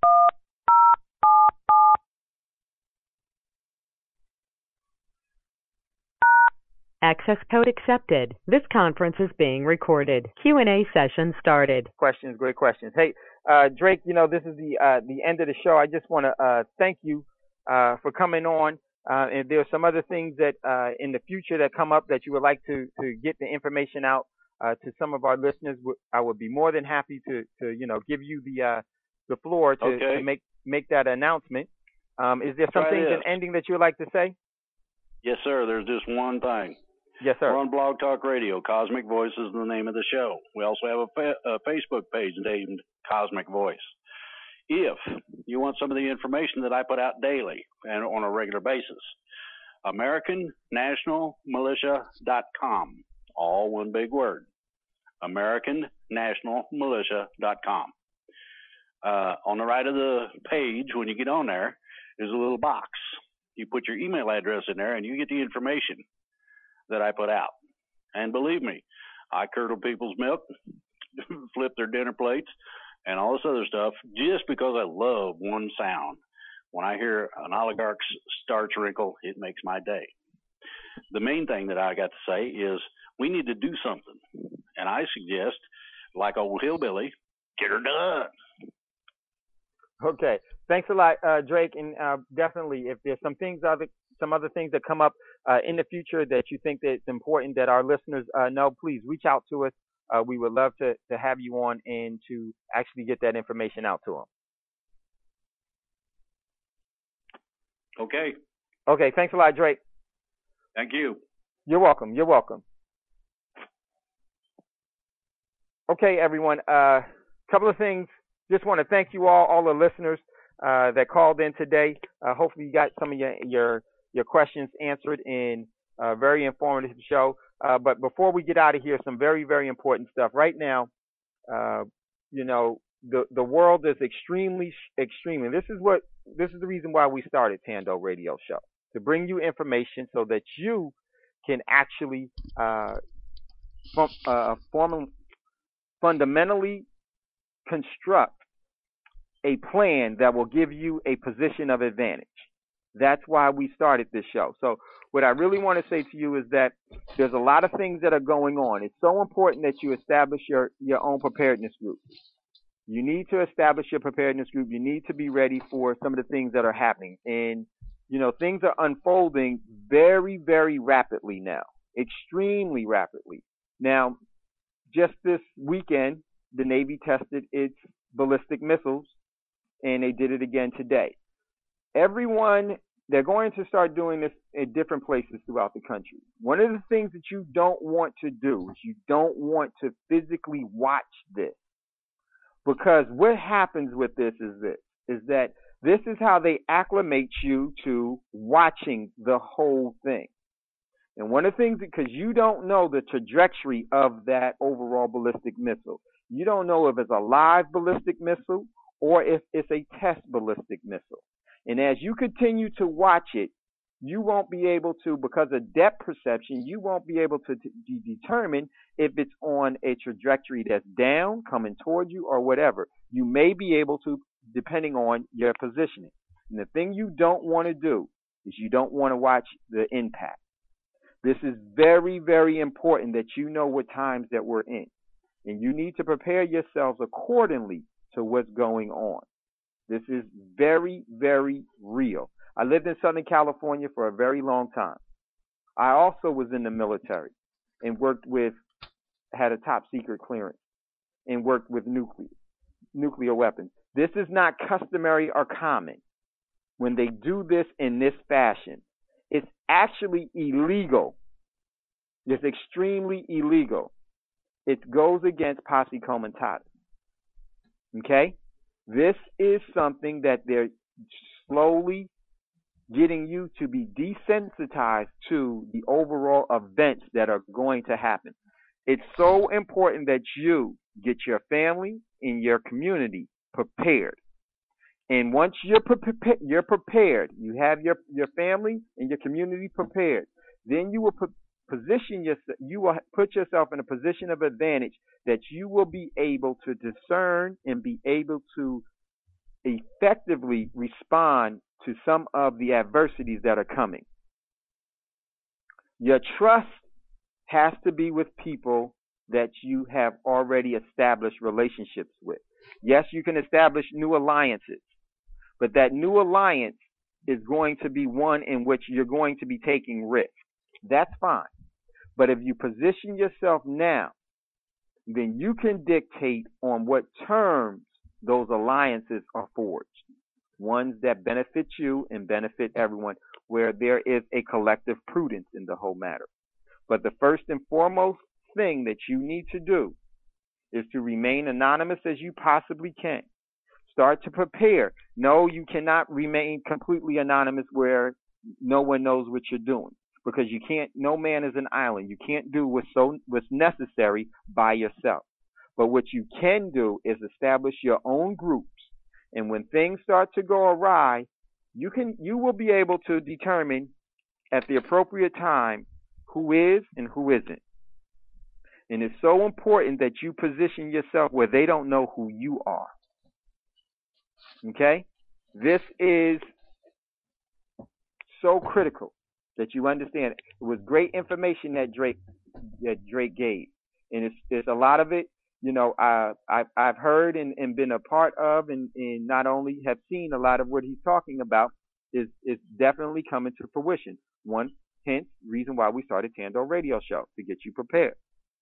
access code accepted. This conference is being recorded. Q and A session started. Questions, great questions. Hey, uh, Drake, you know, this is the uh, the end of the show. I just want to uh, thank you uh, for coming on. Uh, and there are some other things that uh, in the future that come up that you would like to, to get the information out uh, to some of our listeners. I would be more than happy to, to you know, give you the uh, the floor to, okay. to make make that announcement. Um, is there some things in ending that you would like to say? Yes, sir. There's just one thing. Yes, sir. We're on Blog Talk Radio. Cosmic Voice is the name of the show. We also have a, fa- a Facebook page named Cosmic Voice. If you want some of the information that I put out daily and on a regular basis, American National Militia dot com, all one big word, American National Militia dot com. Uh, on the right of the page, when you get on there, there's a little box. You put your email address in there and you get the information that I put out. And believe me, I curdle people's milk, flip their dinner plates, and all this other stuff just because I love one sound. When I hear an oligarch's starch wrinkle, it makes my day. The main thing that I got to say is we need to do something. And I suggest, like old hillbilly, get her done. Okay. Thanks a lot, uh, Drake. And uh, definitely, if there's some things, other, some other things that come up uh, in the future that you think that it's important that our listeners uh, know, please reach out to us. Uh, we would love to, to have you on and to actually get that information out to them. Okay. Okay. Thanks a lot, Drake. Thank you. You're welcome. You're welcome. Okay, everyone. A uh, couple of things. Just want to thank you all, all the listeners uh, that called in today. Uh, hopefully, you got some of your your, your questions answered in a very informative show. Uh, but before we get out of here, some very, very important stuff. Right now, uh, you know, the the world is extremely, extremely. This is what this is the reason why we started Tando Radio Show, to bring you information so that you can actually uh, fun, uh, form, fundamentally construct a plan that will give you a position of advantage. That's why we started this show. So what I really want to say to you is that there's a lot of things that are going on. It's so important that you establish your, your own preparedness group. You need to establish your preparedness group. You need to be ready for some of the things that are happening. And, you know, things are unfolding very, very rapidly now, extremely rapidly. Now, just this weekend, the Navy tested its ballistic missiles and they did it again today. Everyone, they're going to start doing this in different places throughout the country. One of the things that you don't want to do is you don't want to physically watch this. Because what happens with this is this, is that this is how they acclimate you to watching the whole thing. And one of the things, because you don't know the trajectory of that overall ballistic missile. You don't know if it's a live ballistic missile or if it's a test ballistic missile. And as you continue to watch it, you won't be able to, because of depth perception, you won't be able to t- determine if it's on a trajectory that's down, coming toward you, or whatever. You may be able to, depending on your positioning. And the thing you don't want to do is you don't want to watch the impact. This is very, very important that you know what times that we're in. And you need to prepare yourselves accordingly to what's going on. This is very, very real. I lived in Southern California for a very long time. I also was in the military and worked with, had a top secret clearance and worked with nuclear, nuclear weapons. This is not customary or common when they do this in this fashion. It's actually illegal. It's extremely illegal. It goes against posse comitatus. Okay? This is something that they're slowly getting you to be desensitized to the overall events that are going to happen. It's so important that you get your family and your community prepared. And once you're, pre- you're prepared, you have your, your family and your community prepared, then you will po- position yourself, you will put yourself in a position of advantage that you will be able to discern and be able to effectively respond to some of the adversities that are coming. Your trust has to be with people that you have already established relationships with. Yes, you can establish new alliances, but that new alliance is going to be one in which you're going to be taking risks. That's fine. But if you position yourself now, then you can dictate on what terms those alliances are forged. Ones that benefit you and benefit everyone, where there is a collective prudence in the whole matter. But the first and foremost thing that you need to do is to remain anonymous as you possibly can. Start to prepare. No, you cannot remain completely anonymous where no one knows what you're doing, because you can't, no man is an island. You can't do what's so what's necessary by yourself. But what you can do is establish your own groups. And when things start to go awry, you can you will be able to determine at the appropriate time who is and who isn't. And it's so important that you position yourself where they don't know who you are. Okay? This is so critical that you understand. It was great information that Drake that Drake gave. And it's, it's a lot of it. You know, I, I've, I've heard and, and been a part of, and, and not only have seen a lot of what he's talking about is, is definitely coming to fruition. One, hence, reason why we started Tando Radio Show, to get you prepared.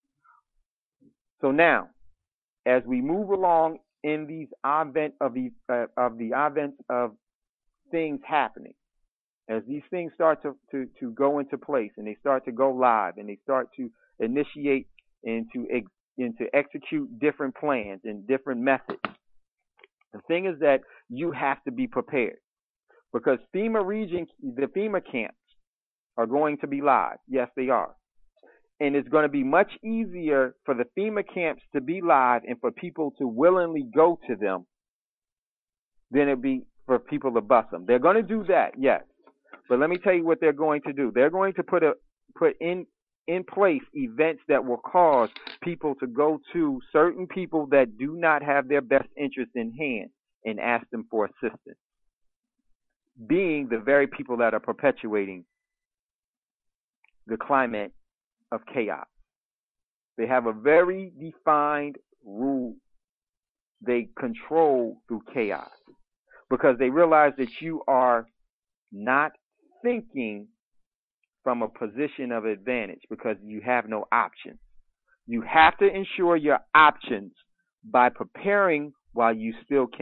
So now, as we move along in these advent of the, uh, of the advent of things happening, as these things start to, to, to go into place and they start to go live and they start to initiate and to ex- and to execute different plans and different methods. The thing is that you have to be prepared, because FEMA region, the FEMA camps are going to be live. Yes, they are. And it's going to be much easier for the FEMA camps to be live and for people to willingly go to them than it'd be for people to bust them. They're going to do that, yes. But let me tell you what they're going to do. They're going to put a put in in place events that will cause people to go to certain people that do not have their best interest in hand and ask them for assistance, being the very people that are perpetuating the climate of chaos. They have a very defined rule they control through chaos, because they realize that you are not thinking from a position of advantage, because you have no options. You have to ensure your options by preparing while you still can.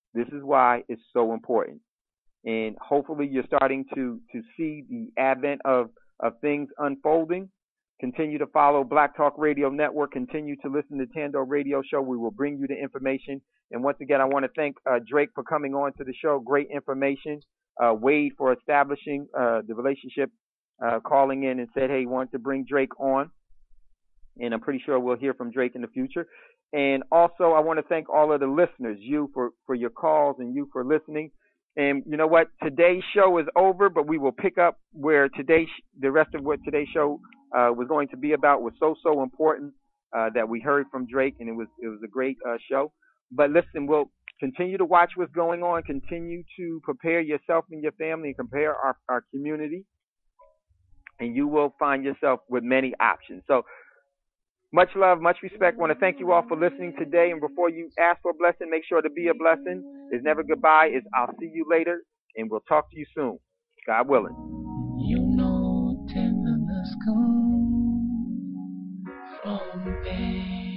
This is why it's so important. And hopefully you're starting to, to see the advent of, of things unfolding. Continue to follow Black Talk Radio Network. Continue to listen to Tando Radio Show. We will bring you the information. And once again, I want to thank uh, Drake for coming on to the show. Great information. Uh, Wade for establishing uh, the relationship, uh, calling in and said, hey, he wanted to bring Drake on. And I'm pretty sure we'll hear from Drake in the future. And also, I want to thank all of the listeners, you for, for your calls and you for listening. And you know what? Today's show is over, but we will pick up where today's, the rest of what today's show uh, was going to be about was so, so important uh, that we heard from Drake, and it was it was a great uh, show. But listen, we'll continue to watch what's going on, continue to prepare yourself and your family, and prepare our, our community, and you will find yourself with many options. So much love, much respect. I want to thank you all for listening today. And before you ask for a blessing, make sure to be a blessing. It's never goodbye. It's I'll see you later, and we'll talk to you soon. God willing. You know tenderness comes from pain.